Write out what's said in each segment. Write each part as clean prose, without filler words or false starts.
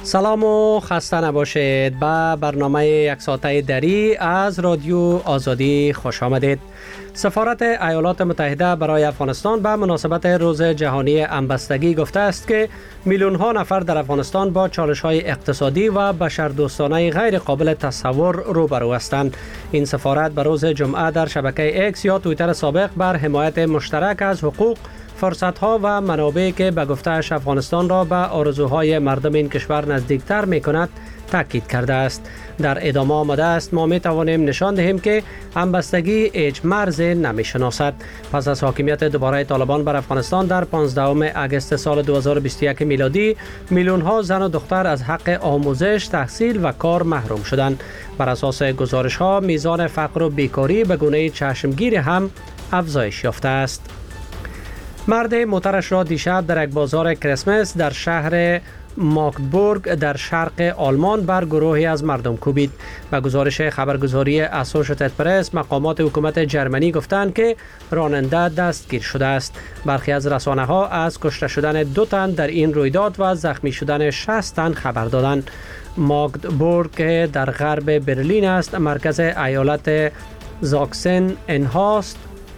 سلام و خسته نباشید. به برنامه یک ساعته دری از رادیو آزادی خوش آمدید. سفارت ایالات متحده برای افغانستان به مناسبت روز جهانی همبستگی گفته است که میلیون ها نفر در افغانستان با چالش های اقتصادی و بشردوستانه غیر قابل تصور روبرو هستند. این سفارت به روز جمعه در شبکه ایکس یا توییتر سابق بر حمایت مشترک از حقوق، فرصت‌ها و منابعی که به گفته‌اش افغانستان را به آرزوهای مردم این کشور نزدیکتر می‌کند تاکید کرده است. در ادامه آمده است ما می‌توانیم نشان دهیم که همبستگی هیچ مرزی نمی‌شناسد. پس از حاکمیت دوباره طالبان بر افغانستان در 15 اگست سال 2021 میلادی میلیون‌ها زن و دختر از حق آموزش، تحصیل و کار محروم شدند. بر اساس گزارش‌ها میزان فقر و بیکاری به گونه چشمگیر هم افزایش یافته است. مرد موترش را دیشب در یک بازار کریسمس در شهر ماگدبورگ در شرق آلمان بر گروهی از مردم کوبید. به گزارش خبرگزاری اسوشییتد پرس، مقامات حکومت جرمنی گفتند که راننده دستگیر شده است. برخی از رسانه‌ها از کشته شدن 2 تن در این رویداد و زخمی شدن 60 تن خبر دادند. ماگدبورگ که در غرب برلین است، مرکز ایالت زاکسن انهالت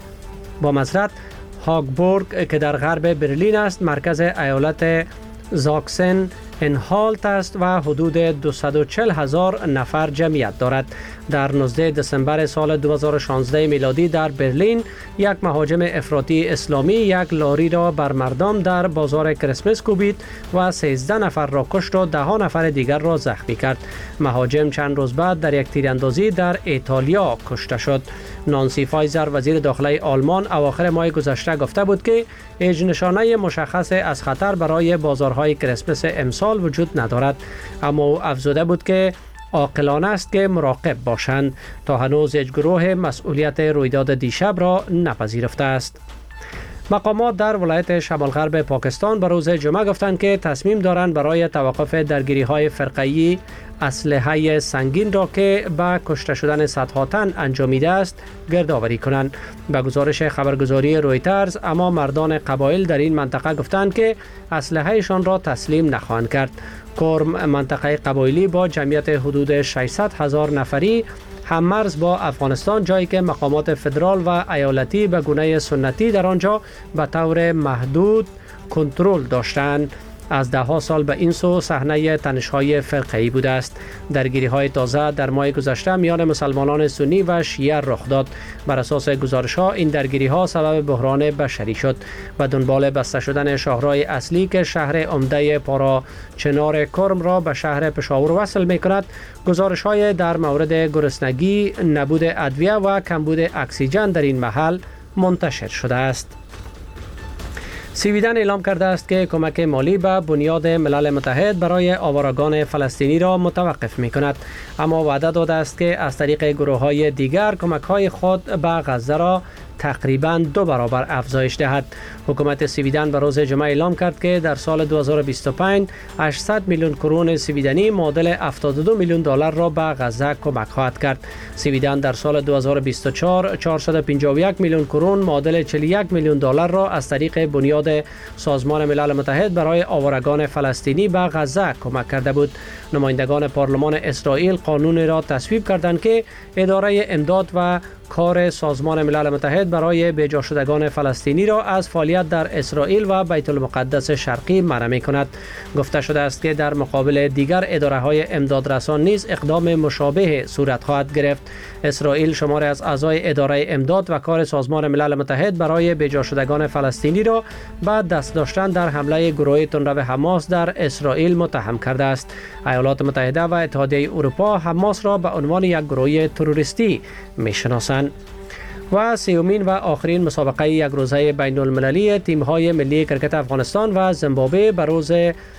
هاگبورگ که در غرب برلین است، مرکز ایالت زاکسن انهالت است و حدود 240,000 نفر جمعیت دارد. در 19 دسامبر سال 2016 میلادی در برلین یک مهاجم افراطی اسلامی یک لاری را بر مردم در بازار کریسمس کوبید و 13 نفر را کشت و 10 نفر دیگر را زخمی کرد. مهاجم چند روز بعد در یک تیراندازی در ایتالیا کشته شد. نانسی فایزر وزیر داخلی آلمان اواخر ماه گذشته گفته بود که هیچ نشانه مشخص از خطر برای بازارهای کریسمس امسال وجود ندارد، اما او افزوده بود که عاقلانه است که مراقب باشند تا هنوز هیچ گروه مسئولیت رویداد دیشب را نپذیرفته است. مقامات در ولایت شمال غرب پاکستان به روز جمعه گفتند که تصمیم دارند برای توقف درگیری‌های فرقه‌ای اسلحه سنگین را که به کشته شدن صدها تن انجامیده است گردآوری کنند. به گزارش خبرگزاری رویترز، اما مردان قبایل در این منطقه گفتند که اسلحه‌شان را تسلیم نخواهند کرد. کرم منطقه قبایلی با جمعیت حدود 600,000 نفری هم مرز با افغانستان، جایی که مقامات فدرال و ایالتی به گونه سنتی در آنجا به طور محدود کنترل داشتند. از 10 سال به این سو صحنه تنش‌های فرقه‌ای بوده است. درگیری‌های تازه در ماه گذشته میان مسلمانان سنی و شیعه رخ داد. بر اساس گزارش‌ها این درگیری‌ها سبب بحران بشری شد. و دنبال بسته شدن شاهراه اصلی که شهر عمده پاراچنار کرم را به شهر پشاور وصل می‌کند، گزارش‌های در مورد گرسنگی، نبود ادویه و کمبود اکسیژن در این محل منتشر شده است. سویدن اعلام کرده است که کمک مالی به بنیاد ملل متحد برای آوارگان فلسطینی را متوقف می کند، اما وعده داده است که از طریق گروه‌های دیگر کمک‌های خود به غزه را تقریباً 2 برابر افزایش دهد. حکومت سویدن به روز جمعه اعلام کرد که در سال 2025 800 میلیون کرون سویدنی معادل 72 میلیون دلار را به غزه کمک خواهد کرد. سویدن در سال 2024 451 میلیون کرون معادل 41 میلیون دلار را از طریق بنیاد سازمان ملل متحد برای آوارگان فلسطینی به غزه کمک کرده بود. نمایندگان پارلمان اسرائیل قانونی را تصویب کردند که اداره امداد و کار سازمان ملل متحد برای بیجا شدگان فلسطینی را از فعالیت در اسرائیل و بیت المقدس شرقی منع می‌کند. گفته شده است که در مقابل دیگر اداره‌های امدادرسان نیز اقدام مشابه صورت خواهد گرفت. اسرائیل شماری از اعضای اداره امداد و کار سازمان ملل متحد برای بیجا شدگان فلسطینی را به دست داشتن در حمله گروه تندرو حماس در اسرائیل متهم کرده است. ایالات متحده و اتحادیه اروپا حماس را به عنوان یک گروه تروریستی می‌شناسند. و سومین و آخرین مسابقه یک روزه بین المللی تیم‌های ملی کرکت افغانستان و زیمبابوه به روز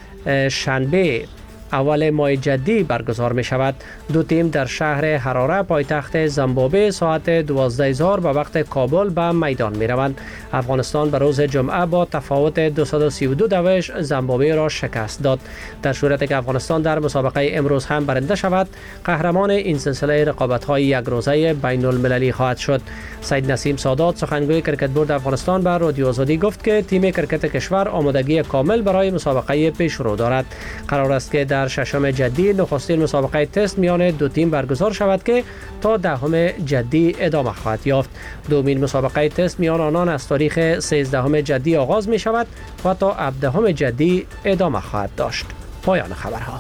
شنبه اول ماه جدی برگزار می شود. 2 تیم در شهر حراره پایتخت زیمبابوه ساعت 12 ظهر به وقت کابل به میدان می روند. افغانستان به روز جمعه با تفاوت 232 دوش زیمبابوه را شکست داد. در صورتی که افغانستان در مسابقه امروز هم برنده شود، قهرمان این سلسله رقابت‌های یک روزه بین المللی خواهد شد. سید نسیم سادات سخنگوی کرکت بورد افغانستان به رادیو آزادی گفت که تیم کرکت کشور آمادگی کامل برای مسابقه پیشرو دارد. قرار است که در در ششم جدی نخستین مسابقه تست میان دو تیم برگزار شود که تا دهم جدی ادامه خواهد یافت. دومین مسابقه تست میان آنان از تاریخ 13 جدی آغاز می شود و تا 17 جدی ادامه خواهد داشت. پایان خبرها.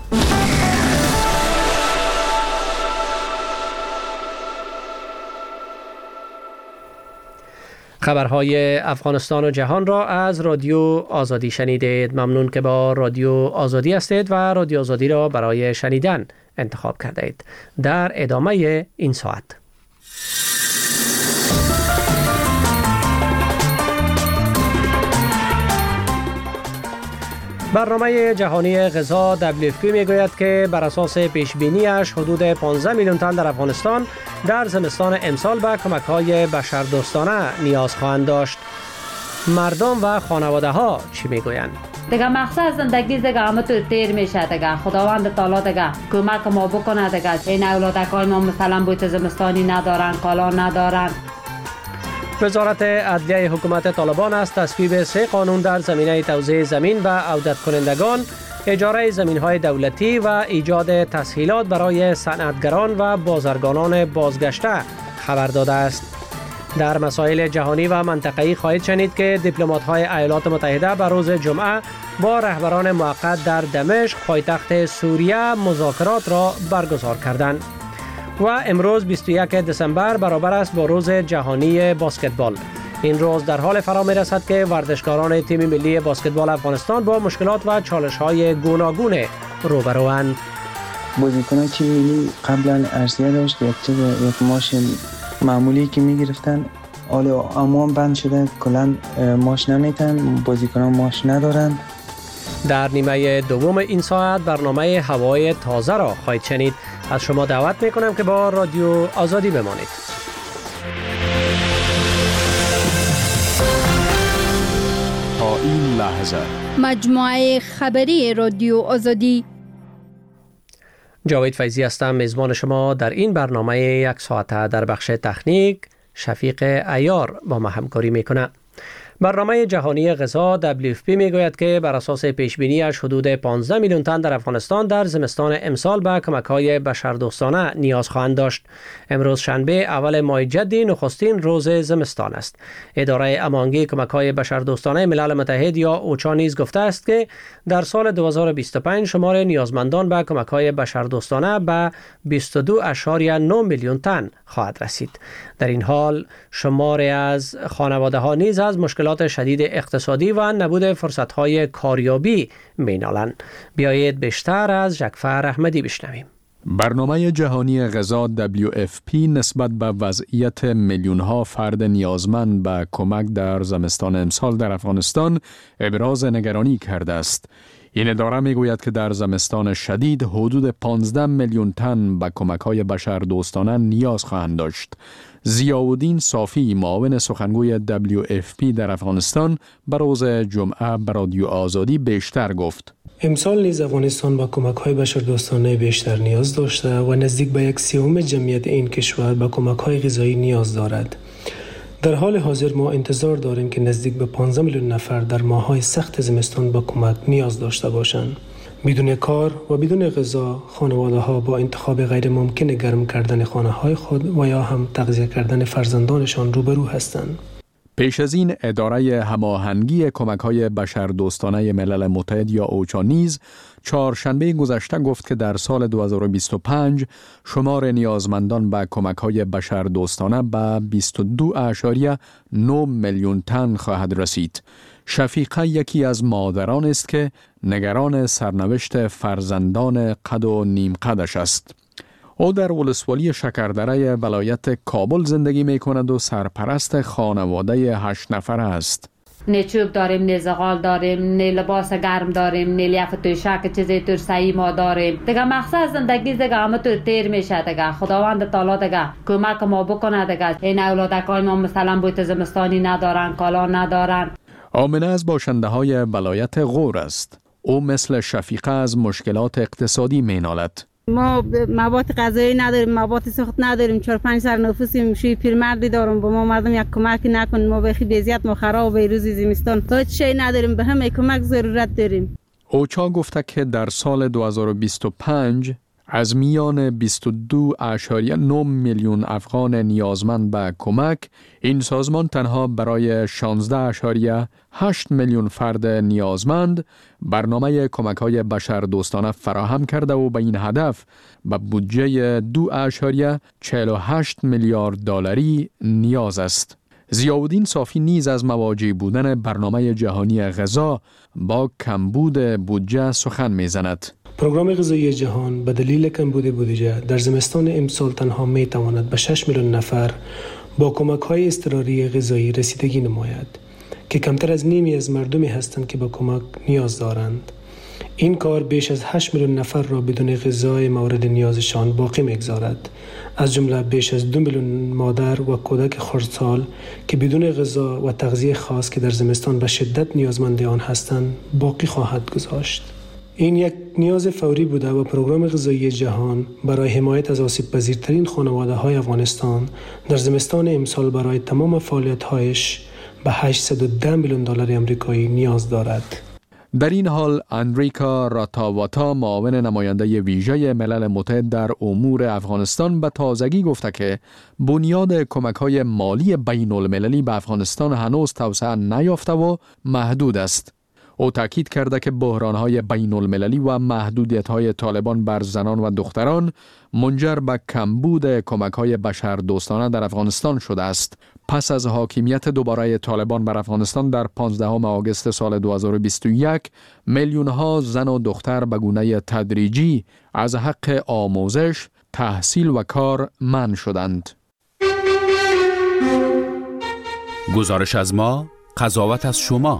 خبرهای افغانستان و جهان را از رادیو آزادی شنیدید. ممنون که با رادیو آزادی هستید و رادیو آزادی را برای شنیدن انتخاب کرده اید. در ادامه این ساعت برنامه جهانی غذا WFP میگوید که بر اساس پیشبینیش حدود 15 میلیون تن در افغانستان در زمستان امسال به کمک‌های بشردوستانه نیاز خواهند داشت. مردم و خانواده ها چی میگویند؟ دیگه مقصد زندگی دیگه همه تو تیر میشه دیگه. خداوند تعالی دیگه کمک ما بکنه دیگه. این اولادکای ما مثلا بوت زمستانی ندارن، کالا ندارن. وزارت عدلیه حکومت طالبان است تصویب 3 قانون در زمینه توزیع زمین و عودت کنندگان، اجاره زمین‌های دولتی و ایجاد تسهیلات برای صنعتگران و بازرگانان بازگشته خبر داده است. در مسائل جهانی و منطقه‌ای خواهید شنید که دیپلمات‌های ایالات متحده بر روز جمعه با رهبران موقت در دمشق پایتخت سوریه مذاکرات را برگزار کردند. و امروز 21 دسامبر برابر است با روز جهانی بسکتبال. این روز در حال فرا می رسد که ورزشکاران تیم ملی بسکتبال افغانستان با مشکلات و چالش‌های گوناگون روبروند. بازیکنان تیم ملی قبلا ارزیه داشت، یک ماش معمولی که می گرفتن، حالا امان بند شده، کلا ماش نمیتن، بازیکنان ماش ندارن. در نیمه دوم این ساعت برنامه هوای تازه را خواهید شنید. از شما دعوت میکنم که با رادیو آزادی بمانید. تا این لحظه مجموعه خبری رادیو آزادی. جاوید فیضی هستم، میزبان شما در این برنامه یک ساعته. در بخش تکنیک شفیق عیار با ما همکاری میکنه. برنامه جهانی غذا WFP میگوید که بر اساس پیشبینیش حدود 15 میلیون تن در افغانستان در زمستان امسال به کمک‌های بشردوستانه نیاز خواهند داشت. امروز شنبه اول ماه جدی نخستین روز زمستان است. اداره امانگی کمک‌های بشردوستانه ملل متحد یا اوچا نیز گفته است که در سال 2025 شمار نیازمندان به کمک‌های بشردوستانه به 22.9 میلیون تن خواهد رسید. در این حال شماری از خانواده‌ها نیز از مشکلات شدید اقتصادی و نبود فرصت‌های کاریابی می‌نالند. بیایید بیشتر از جعفر احمدی بشنویم. برنامه جهانی غذا WFP نسبت به وضعیت میلیون‌ها فرد نیازمند به کمک در زمستان امسال در افغانستان ابراز نگرانی کرده است. این اداره میگوید که در زمستان شدید حدود 15 میلیون تن به کمک‌های بشردوستانه نیاز خواهند داشت. ضیاءالدین صافی معاون سخنگوی WFP در افغانستان بر روز جمعه به رادیو آزادی بیشتر گفت. امسال نیز افغانستان با کمک‌های بشردوستانه بیشتر نیاز داشته و نزدیک به 1/3 جمعیت این کشور به کمک‌های غذایی نیاز دارد. در حال حاضر ما انتظار داریم که نزدیک به 15 میلیون نفر در ماه‌های سخت زمستان به کمک نیاز داشته باشند. بدون کار و بدون غذا خانواده‌ها با انتخاب غیر ممکن گرم کردن خانه‌های خود و یا هم تغذیه کردن فرزندانشان روبرو هستند. پیش از این اداره هماهنگی کمک‌های بشردوستانه ملل متحد یا اوچا نیز چهارشنبه گذشته گفت که در سال 2025 شمار نیازمندان به کمک‌های بشردوستانه به 22.9 میلیون تن خواهد رسید. شفیقه یکی از مادران است که نگران سرنوشت فرزندان قد و نیم قدش است. او در ولسوالی شکردره ولایت کابل زندگی می کند و سرپرست خانواده 8 نفر است. نه چوب داریم، نه زغال داریم، نه لباس گرم داریم، نه لیاف توشک چیزی ترسایی ما داریم. دیگه مقصد زندگی دیگه همه تو تیر میشه دیگه. خداوند تعالی دیگه کمک ما بکنه دیگه. این اولادکای ما مثلا بوت زمستانی ندارن، کالا ندارن. آمنه از باشنده های ولایت غور است. او مثل شفیقه از مشکلات اقتصادی می نالد. ما مواد غذایی نداریم، مواد سخت نداریم، 4-5 سر نفوسیم، شوی پیرمردی دارم، با ما مردم یک کمک نکن، ما بخی بیزیت ما خراب به روز زمستان تا چی نداریم، به همه کمک ضرورت داریم. اوچا گفته که در سال 2025 از میان 22.9 میلیون افغان نیازمند به کمک، این سازمان تنها برای 16.8 میلیون فرد نیازمند برنامه کمک‌های بشردوستانه فراهم کرده و به این هدف به بودجه 2.48 میلیارد دلاری نیاز است. ضیاءالدین صافی نیز از مواجه بودن برنامه جهانی غذا با کمبود بودجه سخن می‌زند. پروگرام غذایی جهان به دلیل کمبود بودجه در زمستان امسال تنها می تواند به 6 میلیون نفر با کمک‌های اضطراری غذایی رسیدگی نماید که کمتر از نیمی از مردمی هستند که به کمک نیاز دارند. این کار بیش از 8 میلیون نفر را بدون غذای مورد نیازشان باقی می‌گذارد، از جمله بیش از 2 میلیون مادر و کودک خردسال که بدون غذا و تغذیه خاص که در زمستان به شدت نیازمند آن هستند باقی خواهد گذاشت. این یک نیاز فوری بوده و پروگرام غذایی جهان برای حمایت از آسیب‌پذیرترین خانواده‌های افغانستان در زمستان امسال برای تمام فعالیت‌هایش به 810 میلیون دلار آمریکایی نیاز دارد. در این حال اندریکا راتاواتا، معاون نماینده ویژه ملل متحد در امور افغانستان، به تازگی گفته که بنیاد کمک‌های مالی بین‌المللی به افغانستان هنوز توسعه نیافته و محدود است. او تاکید کرده که بحران‌های بین‌المللی و محدودیت‌های طالبان بر زنان و دختران منجر به کمبود کمک‌های بشردوستانه در افغانستان شده است. پس از حاکمیت دوباره طالبان بر افغانستان در 15 آگوست سال 2021 میلیون‌ها زن و دختر به گونه تدریجی از حق آموزش، تحصیل و کار منع شدند. گزارش از ما، قضاوت از شما.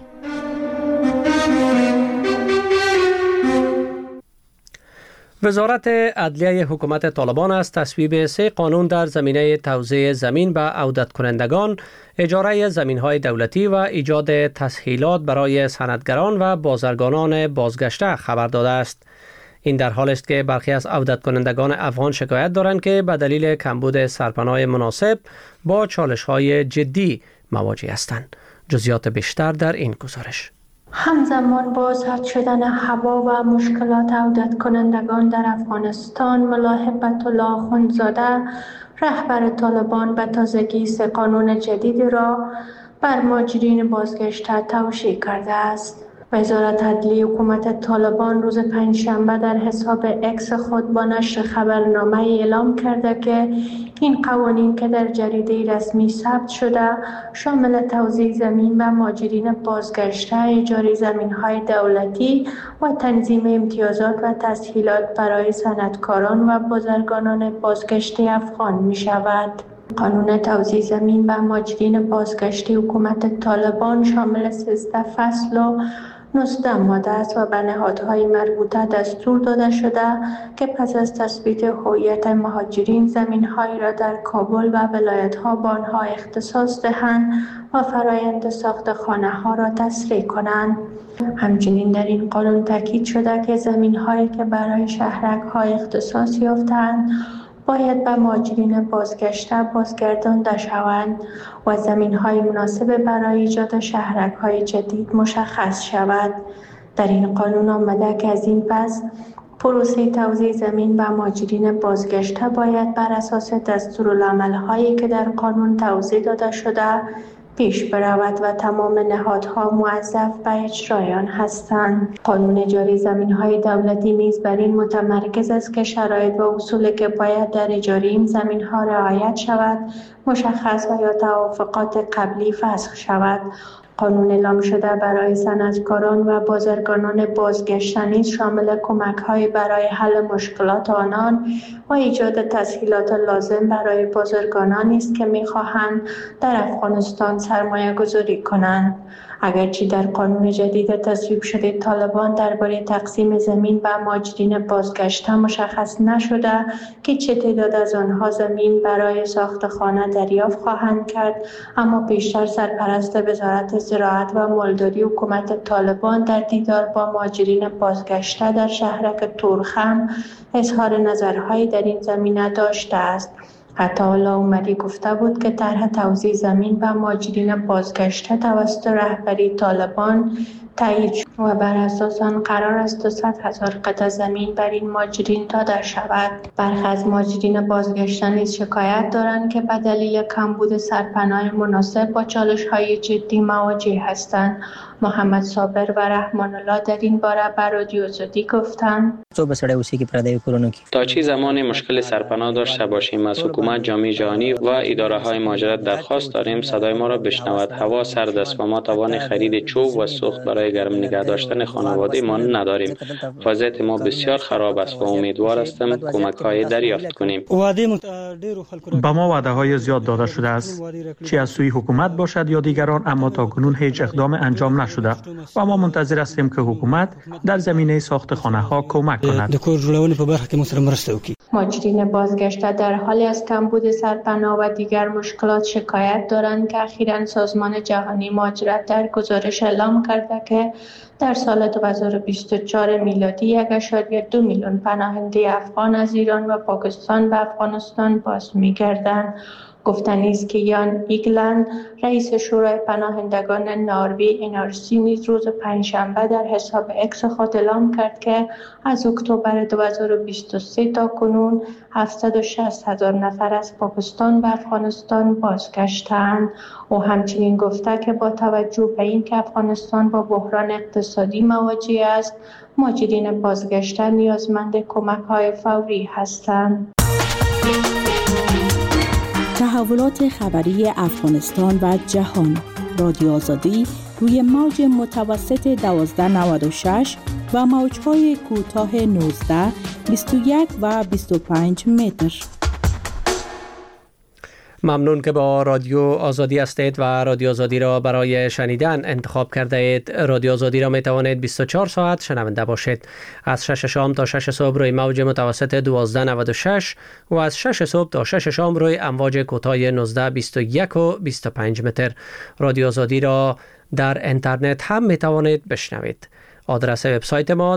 وزارت عدلیه حکومت طالبان است تصویب 3 قانون در زمینه توزیع زمین به عودت کنندگان، اجاره زمین‌های دولتی و ایجاد تسهیلات برای صنعتگران و بازرگانان بازگشته خبر داده است. این در حالی است که برخی از عودت کنندگان افغان شکایت دارند که به دلیل کمبود سرپناه مناسب با چالش‌های جدی مواجه هستند. جزئیات بیشتر در این گزارش. همزمان با سرد شدن هوا و مشکلات عودت کنندگان در افغانستان، ملا هبت الله آخوندزاده رهبر طالبان به تازگی 3 قانون جدید را بر مهاجرین بازگشته توشیح کرده است. وزارت عدلیه حکومت طالبان روز پنجشنبه در حساب اکس خود با نشر خبرنامه اعلام کرده که این قوانین که در جریده رسمی ثبت شده شامل توزیع زمین و مهاجرین بازگشته، اجاره زمین‌های دولتی و تنظیم امتیازات و تسهیلات برای صنعتکاران و بازرگانان بازگشته افغان می شود. قانون توزیع زمین و مهاجرین بازگشته حکومت طالبان شامل 13 فصل و 19 ماده است و به نهادهای مربوطه دستور داده شده که پس از تثبیت هویت مهاجرین زمین‌هایی را در کابل و ولایت‌ها به آنها اختصاص دهند و فرایند ساخت خانه‌ها را تسریع کنند. همچنین در این قانون تاکید شده که زمین‌هایی که برای شهرک‌ها اختصاص یافته‌اند باید به مهاجرین بازگشته بازگردانده شوند و زمین‌های مناسب برای ایجاد شهرک‌های جدید مشخص شود. در این قانون آمده که از این پس پروسه توزیع زمین به مهاجرین بازگشته باید بر اساس دستورالعمل‌هایی که در قانون توضیح داده شده پیش برود و تمام نهادها موظف به اجرای آن هستند. قانون اجاره زمین‌های دولتی نیز بر این متمرکز است که شرایط و اصولی که باید در اجاره این زمین‌ها رعایت شود مشخص و یا توافقات قبلی فسخ شود. قانون اعلام شده برای صنعتکاران و بازرگانان بازگشته نیز شامل کمک‌های برای حل مشکلات آنان و ایجاد تسهیلات لازم برای بازرگانانی است که می‌خواهند در افغانستان سرمایه‌گذاری کنند. اگرچه در قانون جدید تصویب شده طالبان درباره تقسیم زمین به مهاجرین بازگشته مشخص نشده که چه تعداد از آنها زمین برای ساخت خانه دریافت خواهند کرد، اما پیشتر سرپرست وزارت زراعت و مالداری حکومت طالبان در دیدار با مهاجرین بازگشته در شهرک تورخم اظهار نظرهایی در این زمینه داشته است. عطاالله عمری گفته بود که طرح توزیع زمین و مهاجرین بازگشته توسط رهبری طالبان تایید شد. و بر اساس آن قرار است 200,000 قطعه زمین بر این مهاجرین داده شود. برخی از مهاجرین بازگشته نیز شکایت دارند که به دلیل کمبود سرپناه مناسب با چالش‌های جدی مواجه هستند. محمد صابر و رحمان الله در این باره بر رادیو آزادی گفتند: تا چه زمان مشکل سرپناه داشته باشیم از حکومت، جامعه جهانی و اداره‌های مهاجرت درخواست داریم صدای ما را بشنود. هوا سرد است و ما توان خرید چوب و سوخت برای گرم نگه داشتن خانواده ما نداریم. وضعیت ما بسیار خراب است و امیدوار هستم کمک‌های دریافت کنیم. با ما وعده‌های زیاد داده شده است، چه از سوی حکومت باشد یا دیگران، اما تاکنون هیچ اقدام انجام نشده و ما منتظر هستیم که حکومت در زمینه ساخت خانه‌ها کمک کند. مهاجرین بازگشته در حالی از کمبود سرپناه و دیگر مشکلات شکایت دارند که اخیراً سازمان جهانی مهاجرت در گزارش اعلام کرده که در سال 2024 میلادی 1.2 میلیون پناهنده افغان از ایران و پاکستان به افغانستان باز می‌گردند. گفتنی است که یان ایگلند رئیس شورای پناهندگان نروژ NRC نیز روز پنجشنبه در حساب اکس خود اعلام کرد که از اکتبر 2023 تا کنون 760,000 نفر از پاکستان به افغانستان بازگشتند. او همچنین گفته که با توجه به اینکه افغانستان با بحران اقتصادی مواجه است، مهاجرین بازگشته نیازمند کمک‌های فوری هستند. تحولات خبری افغانستان و جهان. رادیو آزادی روی موج متوسط 1296 و موج‌های کوتاه 19، 21 و 25 متر. ممنون که با رادیو آزادی هستید و رادیو آزادی را برای شنیدن انتخاب کرده اید. رادیو آزادی را می توانید 24 ساعت شنونده باشید. از 6 شام تا 6 صبح روی موج متوسط 1296 و از 6 صبح تا 6 شام روی امواج کوتاه 19، 21 و 25 متر. رادیو آزادی را در اینترنت هم می توانید بشنوید. آدرس وبسایت ما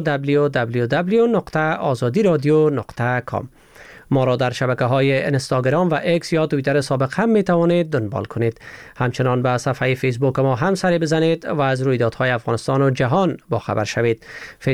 www.azadiradio.com. ما را در شبکه‌های اینستاگرام و ایکس یا توییتر سابق هم می‌توانید دنبال کنید. همچنان به صفحه فیسبوک ما هم سری بزنید و از رویدادهای افغانستان و جهان با خبر شوید.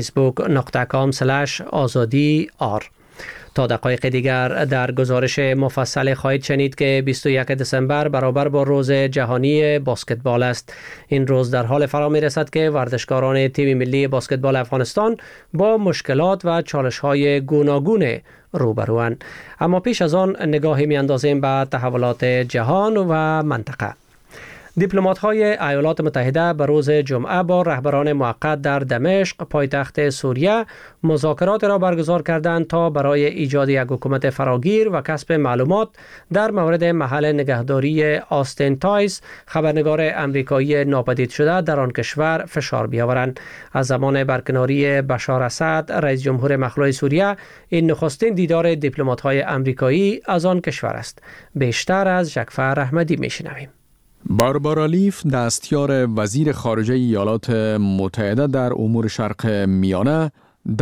facebook.com/azadi.r. تا دقایق دیگر در گزارش مفصل خواهید شنید که 21 دسامبر برابر با روز جهانی بسکتبال است. این روز در حال فرا می رسد که ورزشکاران تیم ملی بسکتبال افغانستان با مشکلات و چالش‌های گوناگون روبروند. اما پیش از آن نگاهی می اندازیم به تحولات جهان و منطقه. دیپلمات‌های ایالات متحده به روز جمعه با رهبران موقت در دمشق پایتخت سوریه مذاکرات را برگزار کردند تا برای ایجاد یک حکومت فراگیر و کسب معلومات در مورد محل نگهداری آستین تایس، خبرنگار امریکایی ناپدید شده در آن کشور، فشار بیاورند. از زمان برکناری بشار اسد رئیس جمهور مخلوع سوریه این نخستین دیدار دیپلمات‌های امریکایی از آن کشور است. بیشتر از جعفر احمدی میشنویم. باربارا لیف، دستیار وزیر خارجه ایالات متحده در امور شرق میانه،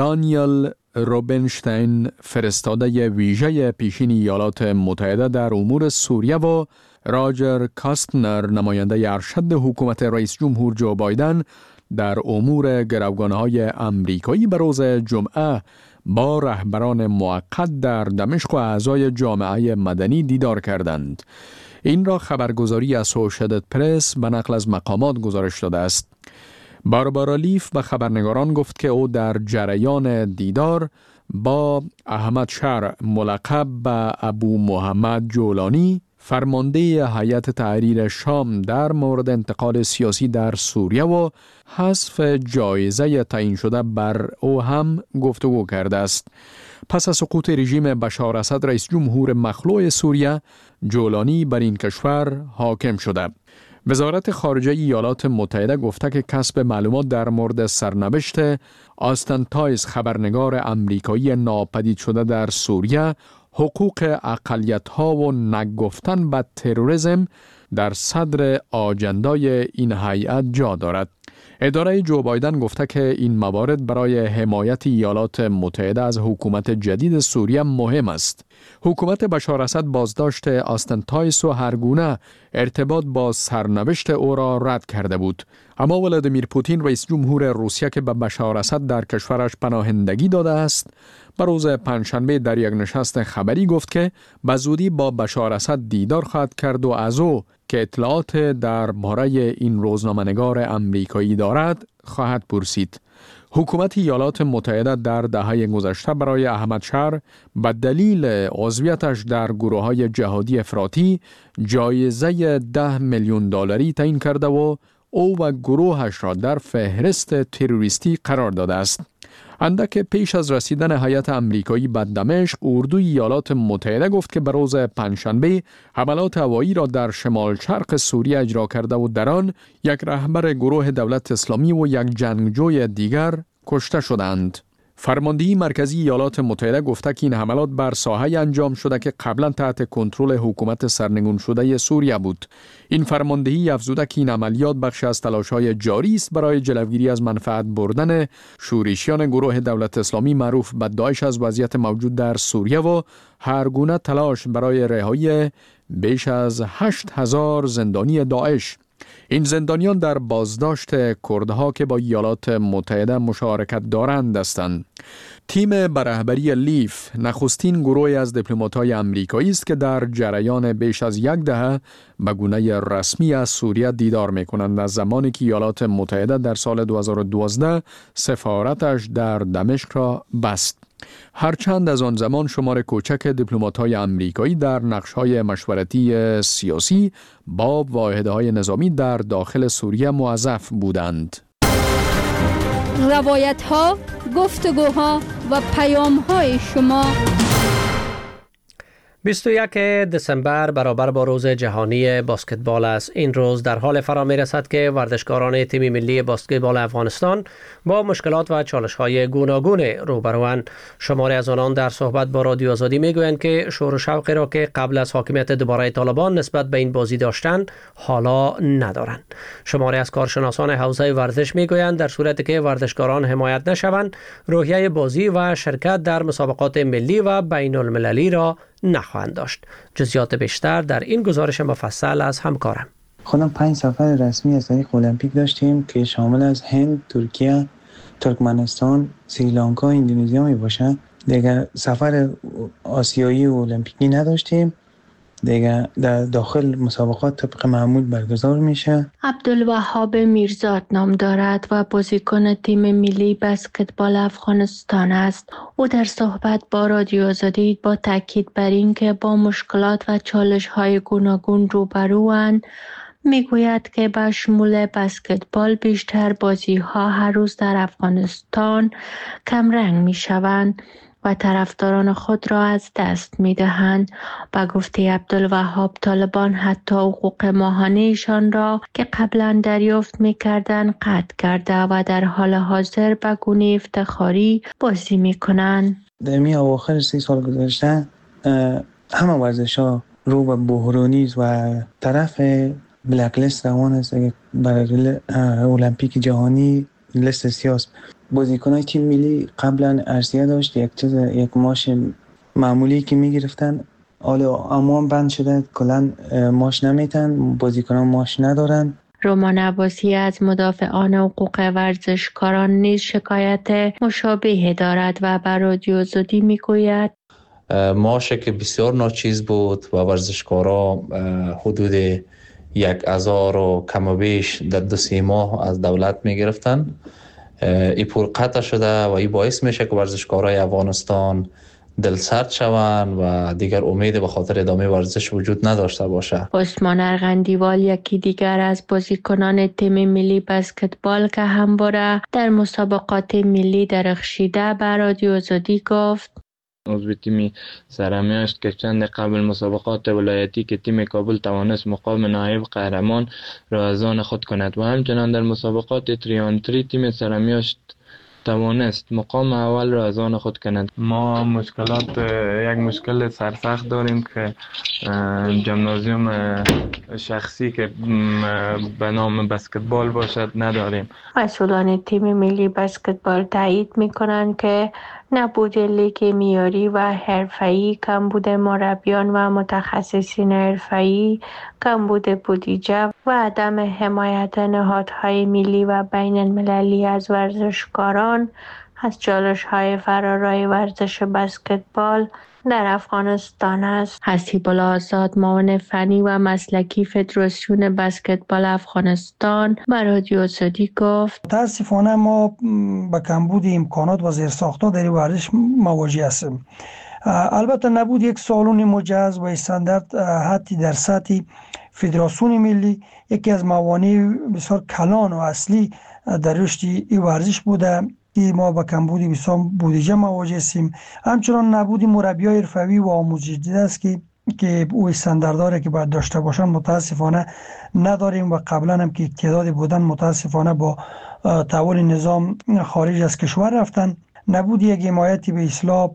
دانیل روبنشتین، فرستاده ویژه پیشین ایالات متحده در امور سوریه، و راجر کاستنر، نماینده ارشد حکومت رئیس جمهور جو بایدن در امور گروگانهای امریکایی به روز جمعه با رهبران موقت در دمشق و اعضای جامعه مدنی دیدار کردند. این را خبرگزاری اسوشییتد پرس به نقل از مقامات گزارش داده است. باربارا لیف به خبرنگاران گفت که او در جریان دیدار با احمد شر، ملقب به ابو محمد جولانی، فرمانده هیئت تحریر شام در مورد انتقال سیاسی در سوریه و حذف جایزه تعیین شده بر او هم گفتگو کرده است. پس از سقوط رژیم بشار اسد رئیس جمهور مخلوع سوریه، جولانی بر این کشور حاکم شده. وزارت خارجه ایالات متحده گفته که کسب معلومات در مورد سرنوشت آستین تایس، خبرنگار امریکایی ناپدید شده در سوریه، حقوق اقلیت‌ها و نگفتن به تروریسم در صدر آجندای این هیئت جا دارد. اداره جو بایدن گفته که این موارد برای حمایت ایالات متحده از حکومت جدید سوریه مهم است. حکومت بشار اسد بازداشت آستن تایس و هر گونه ارتباط با سرنوشت او را رد کرده بود. اما ولادیمیر پوتین رئیس جمهور روسیه که به بشار اسد در کشورش پناهندگی داده است، به روز پنجشنبه در یک نشست خبری گفت که به زودی با بشار اسد دیدار خواهد کرد و از او که اطلاعات درباره این روزنامه‌نگار امریکایی دارد خواهد پرسید. حکومت ایالات متحده در دهه گذشته برای احمد شهر به دلیل عضویتش در گروه‌های جهادی افراطی جایزه $10 میلیون تعیین کرده و او و گروهش را در فهرست تروریستی قرار داده است. اندک پیش از رسیدن هیئت امریکایی به دمشق، اردوی ایالات متحده گفت که به روز پنجشنبه حملات هوایی را در شمال شرق سوریه اجرا کرده و در آن یک رهبر گروه دولت اسلامی و یک جنگجوی دیگر کشته شدند. فرماندهی مرکزی ایالات متحده گفته که این حملات بر ساحه انجام شده که قبلا تحت کنترل حکومت سرنگون شده سوریه بود. این فرماندهی افزوده که این عملیات بخش از تلاش‌های جاری است برای جلوگیری از منفعت بردن شورشیان گروه دولت اسلامی معروف به داعش از وضعیت موجود در سوریه و هر گونه تلاش برای رهایی بیش از 8000 زندانی داعش. این زندانیان در بازداشت کردها که با ایالات متحده مشارکت دارند هستند. تیم به رهبری لیف نخستین گروهی از دیپلمات‌های آمریکایی است که در جریان بیش از یک دهه به گونه رسمی از سوریه دیدار می‌کنند از زمانی که ایالات متحده در سال 2012 سفارتش در دمشق را بست. هرچند از آن زمان شمار کوچک دیپلمات‌های آمریکایی در نقش‌های مشورتی سیاسی با واحدهای نظامی در داخل سوریه موظف بودند. روایت‌ها، گفتگوها و پیام‌های شما. 21 دسامبر برابر با روز جهانی بسکتبال است. این روز در حال فرا می رسد که ورزشکاران تیم ملی بسکتبال افغانستان با مشکلات و چالش‌های گوناگون روبروند. شماری از آنان در صحبت با رادیو آزادی می گویند که شور و شوقی را که قبل از حاکمیت دوباره طالبان نسبت به این بازی داشتند حالا ندارند. شماری از کارشناسان حوزه ورزش می گویند در صورتی که ورزشکاران حمایت نشوند، روحیه بازی و شرکت در مسابقات ملی و بین المللی را نخواهند داشت. جزئیات بیشتر در این گزارش مفصل از همکارم. خودم 5 سفر رسمی از طریق المپیک داشتیم که شامل از هند، ترکیه، ترکمنستان، سریلانکا، اندونزیا می باشه. دیگه سفر آسیایی و المپیکی نداشتیم. دیگه در داخل مسابقات طبق معمول برگزار میشه. عبدالوهاب میرزاد نام دارد و بازیکن تیم ملی بسکتبال افغانستان است. او در صحبت با رادیو آزادی با تاکید بر اینکه با مشکلات و چالش‌های گوناگون روبروند میگوید که به شمول بسکتبال بیشتر بازی‌ها هر روز در افغانستان کمرنگ میشوند و طرفداران خود را از دست می‌دهند. با گفته عبدالوهاب، طالبان حتی حقوق ماهانه‌شان را که قبلا دریافت می‌کردند قطع کرده و در حال حاضر به گونه افتخاری بازی می‌کنند. در می اواخر 3 سال گذشته همه ورزش‌ها رو به بحرانی و طرف بلک لیست روان است برای المپیک جهانی لیست سیاست. بازیکنای تیم ملی قبلا ارسیه داشت، یک ماش معمولی که میگرفتن، حالا اما بند شده کلا ماش نمیتن، بازیکنان ماش ندارن. رومان عباسی از مدافعان حقوق ورزشکاران نیز شکایت مشابه دارد و بر رادیو آزادی میگوید ماشه که بسیار ناچیز بود و ورزشکارا حدود 1000 و کم و بیش در 2-3 ماه از دولت میگرفتن. این پول قطع شده و این باعث میشه که ورزشکارای افغانستان دلسرد شوند و دیگر امید به خاطر ادامه ورزش وجود نداشته باشه. عثمان ارغندیوال، یکی دیگر از بازیکنان تیم ملی بسکتبال که همواره در مسابقات ملی درخشیده، به رادیو آزادی گفت عضو تیم سرمیاشت که چند قبل مسابقات ولایتی که تیم کابل توانست مقام نایب قهرمان را از آن خود کند و همچنان در مسابقات 3-on-3 تیم سرمیاشت توانست مقام اول را از آن خود کند. ما یک مشکل سرسخت داریم که جمنازیوم شخصی که به نام بسکتبال باشد نداریم. مسئولان تیم ملی بسکتبال تایید می‌کنند که نبود لیگ معیاری و حرفه‌ای، کمبود مربیان و متخصصین حرفه‌ای، کمبود بودجه و عدم حمایت نهادهای ملی و بین المللی از ورزشکاران از چالش‌های فرارای ورزش بسکتبال در افغانستان است. حسیب الله آزاد، معاون فنی و مسلکی فدراسیون بسکتبال افغانستان، به رادیو آزادی گفت: متاسفانه ما با کمبود امکانات و زیرساخت‌ها در ورزش مواجه هستیم. البته نبود یک سالن مجهز و استاندارد حتی در سطح فدراسیون ملی یکی از موانع بسیار کلان و اصلی در رشد این ورزش بوده. ما با کمبود بسیار بودجه مواجه هستیم. همچنان نبود مربیای حرفه‌ای و آموزش دیده است که او استانداردهایی که باید داشته باشند متاسفانه نداریم و قبلا هم که تعدادی بودن متاسفانه با تحول نظام خارج از کشور رفتن. نبود یک حمایتی به اصلاح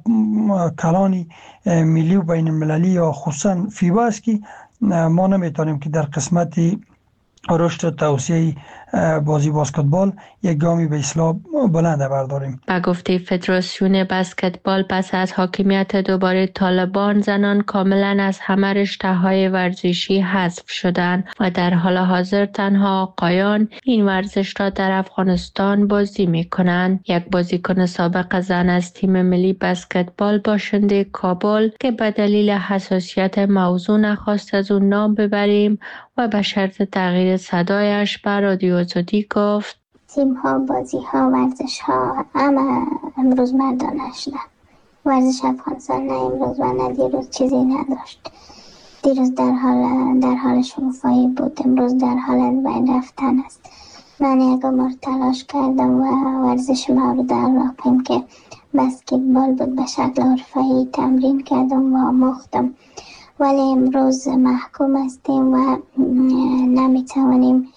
کلانی ملی و بین المللی یا خصوصا فیبا است که ما نمیتونیم که در قسمت رشد و توسعه بازی بسکتبال یک گامی به اصلاح بلند برداریم. با گفته فدراسیون بسکتبال، پس از حاکمیت دوباره طالبان، زنان کاملا از همه رشته‌های ورزشی حذف شدند و در حال حاضر تنها آقایان این ورزش را در افغانستان بازی می‌کنند. یک بازیکن سابق زن از تیم ملی بسکتبال باشنده کابل که به دلیل حساسیت موضوع نخواست از اون نام ببریم و به شرط تغییر صدایش به رادیو آزادی گفت: تیم ها، بازی ها، ورزش ها همه امروز مردانه شده. ورزش افغانستان نه امروز و نه دیروز چیزی نداشت. دیروز در حال شکوفایی بود، امروز در حال از بین رفتن است. من یک عمر تلاش کردم و ورزش مورد علاقه‌ام که بسکتبال بود به شکل حرفه‌ای تمرین کردم و آموختم، ولی امروز محکوم هستیم و نمیتوانیم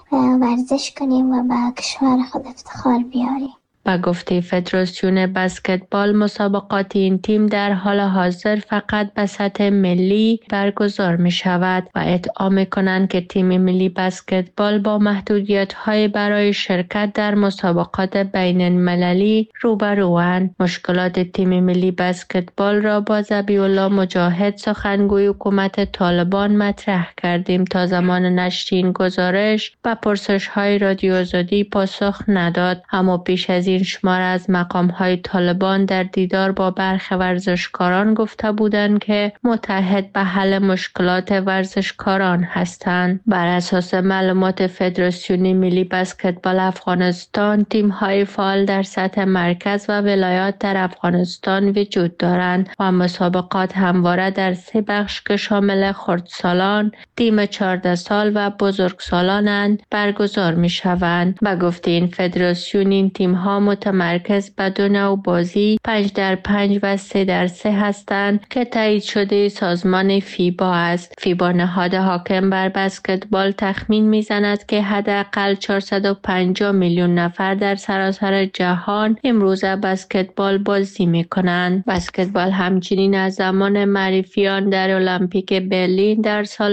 ورزش کنیم و به کشور خود افتخار بیاریم. با گفته فدراسیون بسکتبال، مسابقات این تیم در حال حاضر فقط به سطح ملی برگزار می شود و ادعا می کنند که تیم ملی بسکتبال با محدودیت‌های برای شرکت در مسابقات بین المللی روبروند. مشکلات تیم ملی بسکتبال را با ذبیح الله مجاهد، سخنگوی حکومت طالبان، مطرح کردیم. تا زمان نشر این گزارش به پرسش‌های رادیو آزادی پاسخ نداد، اما پیش از این شمار از مقام‌های طالبان در دیدار با برخی ورزشکاران گفته بودند که متحد به حل مشکلات ورزشکاران هستند. بر اساس معلومات فدراسیون ملی بسکتبال افغانستان، تیم‌های فعال در سطح مرکز و ولایات در افغانستان وجود دارند و مسابقات همواره در 3 بخش که شامل خردسالان، تیم 14 سال و بزرگسالانند برگزار می‌شوند. به گفته این فدراسیون، این تیم‌ها متمرکز به 2 نوع بازی 5x5 و 3x3 هستند که تایید شده سازمان فیبا است. فیبا، نهاد حاکم بر بسکتبال، تخمین میزند که حداقل 450 میلیون نفر در سراسر جهان امروز بسکتبال بازی میکنند. بسکتبال همچنین از زمان معرفیان در المپیک برلین در سال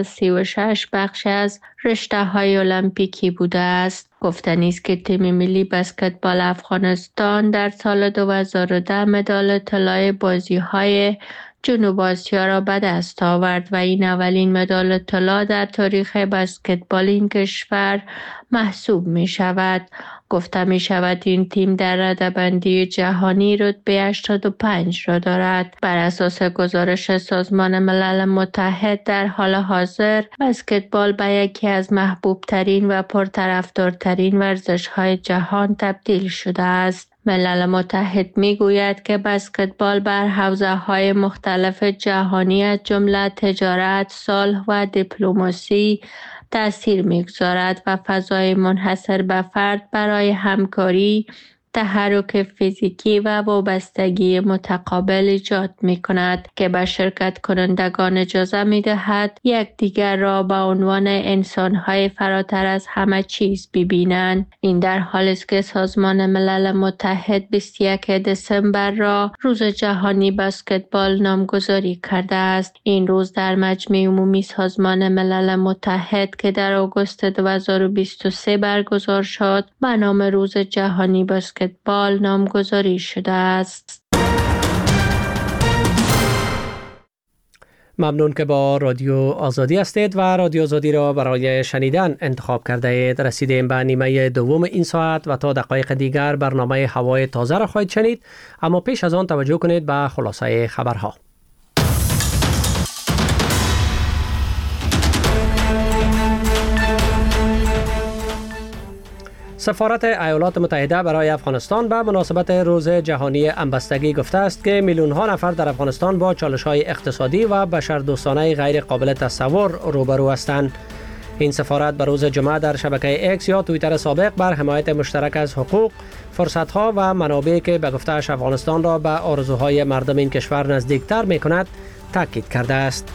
1936 بخش از رشته‌های المپیکی بوده است. گفتنی است که تیم ملی بسکتبال افغانستان در سال 2010 مدال طلای بازی‌های جنوب آسیا را به دست آورد و این اولین مدال طلا در تاریخ بسکتبال این کشور محسوب می شود. گفته می شود این تیم در رده‌بندی جهانی رتبه 85 را دارد. بر اساس گزارش سازمان ملل متحد، در حال حاضر بسکتبال به یکی از محبوب ترین و پرطرفدارترین ورزش‌های جهان تبدیل شده است. ملل متحد می گوید که بسکتبال بر حوزه‌های مختلف جهانی از جمله تجارت، صلح و دیپلماسی تأثیر می‌گذارد و فضای منحصر به فرد برای همکاری، تحرک فیزیکی و وابستگی متقابل ایجاد می‌کند که به شرکت کنندگان اجازه می‌دهد یکدیگر را به عنوان انسان‌های فراتر از همه چیز ببینند. این در حالی است که سازمان ملل متحد 21 دسامبر را روز جهانی بسکتبال نامگذاری کرده است. این روز در مجمع عمومی سازمان ملل متحد که در آگوست 2023 برگزار شد، به نام روز جهانی بسکتبال بسکتبال نامگذاری شده است. ممنون که با رادیو آزادی هستید و رادیو آزادی را برای شنیدن انتخاب کرده اید. رسیدیم به نیمه دوم این ساعت و تا دقایق دیگر برنامه هوای تازه را خواهید شنید، اما پیش از آن توجه کنید به خلاصه خبرها. سفارت ایالات متحده برای افغانستان به مناسبت روز جهانی همبستگی گفته است که میلیون‌ها نفر در افغانستان با چالش‌های اقتصادی و بشردوستانه غیر قابل تصور روبرو هستند. این سفارت به روز جمعه در شبکه ایکس یا توییتر سابق بر حمایت مشترک از حقوق، فرصت‌ها و منابعی که به گفته‌اش افغانستان را به آرزوهای مردم این کشور نزدیکتر می‌کند تاکید کرده است.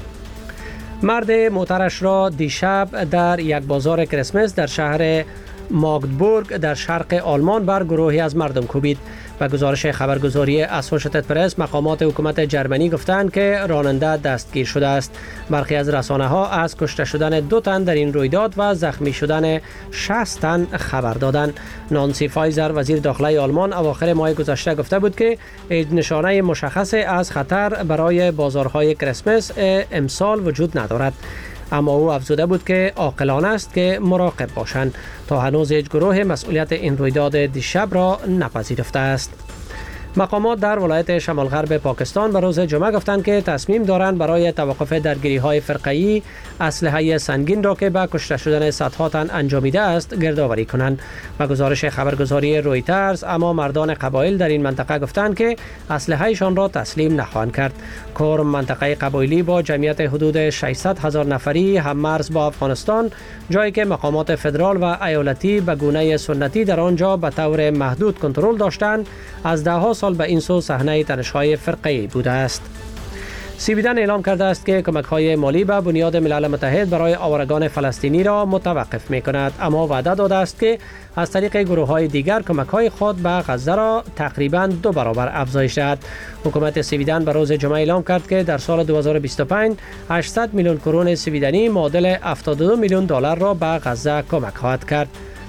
مرد موترش را دیشب در یک بازار کریسمس در شهر ماگدبورگ در شرق آلمان بر گروهی از مردم کوبید. به گزارش خبرگزاری اسوشییتد پرس، مقامات حکومت جرمنی گفتند که راننده دستگیر شده است. برخی از رسانه‌ها از کشته شدن 2 تن در این رویداد و زخمی شدن 60 تن خبر دادند. نانسی فایزر وزیر داخلی آلمان اواخر ماه گذشته گفته بود که نشانه مشخص از خطر برای بازارهای کریسمس امسال وجود ندارد، اما او افزوده بود که عاقلانه است که مراقب باشند تا هنوز هیچ گروه مسئولیت این رویداد دیشب را نپذیرفته است. مقامات در ولایت شمال غرب پاکستان به روز جمعه گفتند که تصمیم دارند برای توقف درگیری‌های فرقه‌ای اسلحه سنگین را که به کشته شدن صدها تن انجامیده است گردآوری کنند. و گزارش خبرگزاری رویترز، اما مردان قبایل در این منطقه گفتند که اسلحه‌شان را تسلیم نخواهند کرد. کرم، منطقه قبایلی با جمعیت حدود 600,000 نفری هم مرز با افغانستان، جایی که مقامات فدرال و ایالتی به گونه سنتی در آنجا به طور محدود کنترل داشتند، از ده‌ها سال به این سو صحنه تنش‌های فرقه‌ای بوده است. سویدن اعلام کرده است که کمک‌های مالی به بنیاد ملل متحد برای آوارگان فلسطینی را متوقف می‌کند، اما وعده داده است که از طریق گروه‌های دیگر کمک‌های خود به غزه را تقریباً 2 برابر افزایش دهد. حکومت سویدن به روز جمعه اعلام کرد که در سال 2025 800 میلیون کرون سویدنی معادل 72 میلیون دلار را به غزه کمک خواهد کرد.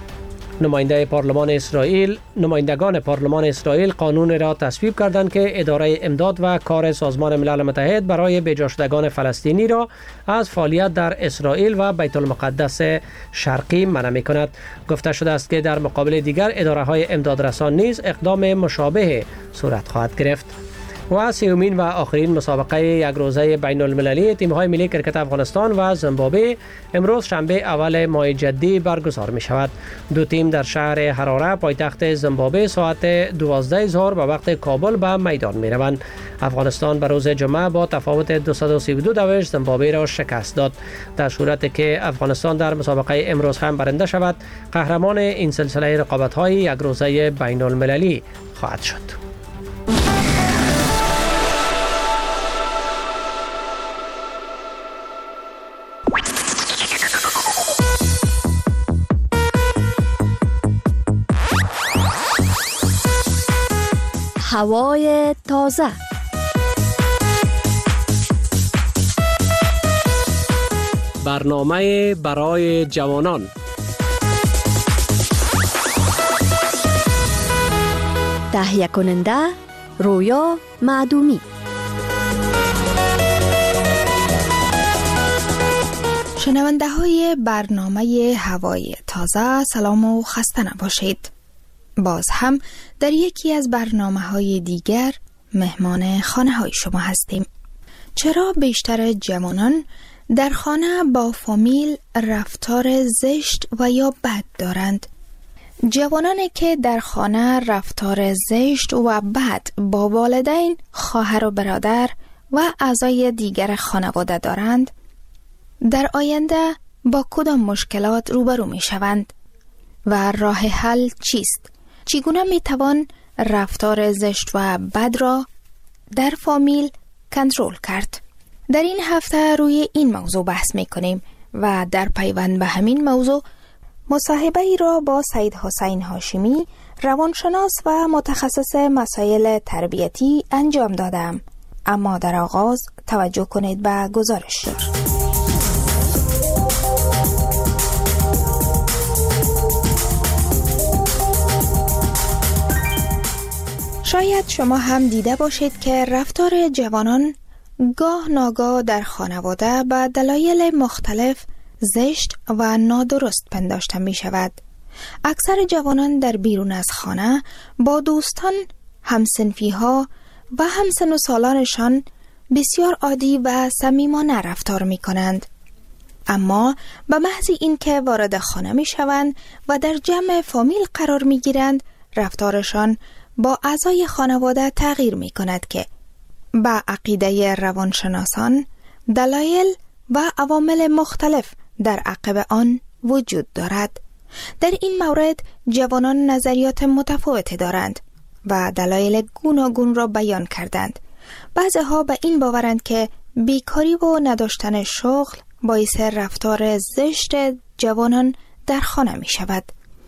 نمایندگان پارلمان اسرائیل قانون را تصویب کردند که اداره امداد و کار سازمان ملل متحد برای بی‌جاشدگان فلسطینی را از فعالیت در اسرائیل و بیت المقدس شرقی منع می‌کند. گفته شده است که در مقابل دیگر اداره‌های امدادرسان نیز اقدام مشابه صورت خواهد گرفت. و سومین و آخرین مسابقه یک روزه بین المللی تیم‌های ملی کرکت افغانستان و زیمبابوه امروز شنبه اول ماه جدی برگزار می شود. 2 تیم در شهر حراره پایتخت زیمبابوه ساعت 12 ظهر به وقت کابل به میدان می روند. افغانستان به روز جمعه با تفاوت 232 دوش زیمبابوه را شکست داد. در صورتی که افغانستان در مسابقه امروز هم برنده شود، قهرمان این سلسله رقابت‌های یک روزه بین المللی خواهد شد. هوای تازه. برنامه برای جوانان. تهیه کننده رویا معدومی. شنونده های برنامه هوای تازه، سلام و خسته نباشید. باز هم در یکی از برنامه‌های دیگر مهمان خانه‌های شما هستیم. چرا بیشتر جوانان در خانه با فامیل رفتار زشت و یا بد دارند؟ جوانانی که در خانه رفتار زشت و بد با والدین، خواهر و برادر و اعضای دیگر خانواده دارند، در آینده با کدام مشکلات روبرو می شوند و راه حل چیست؟ چگونه می توان رفتار زشت و بد را در فامیل کنترل کرد؟ در این هفته روی این موضوع بحث می کنیم و در پیوند به همین موضوع مصاحبه ای را با سید حسین هاشمی، روانشناس و متخصص مسائل تربیتی انجام دادم. اما در آغاز توجه کنید به گزارش. شاید شما هم دیده باشید که رفتار جوانان گاه ناگاه در خانواده به دلایل مختلف زشت و نادرست پنداشته می شود. اکثر جوانان در بیرون از خانه با دوستان، همسنفی ها و همسن و سالانشان بسیار عادی و صمیمانه رفتار می کنند. اما به محض اینکه وارد خانه می شوند و در جمع فامیل قرار می گیرند، رفتارشان با اعضای خانواده تغییر می کند که با عقیده روانشناسان دلایل و عوامل مختلف در عقب آن وجود دارد. در این مورد جوانان نظریات متفاوتی دارند و دلایل گوناگون را بیان کردند. بعضی‌ها به این باورند که بیکاری و نداشتن شغل باعث رفتار زشت جوانان در خانه می شود.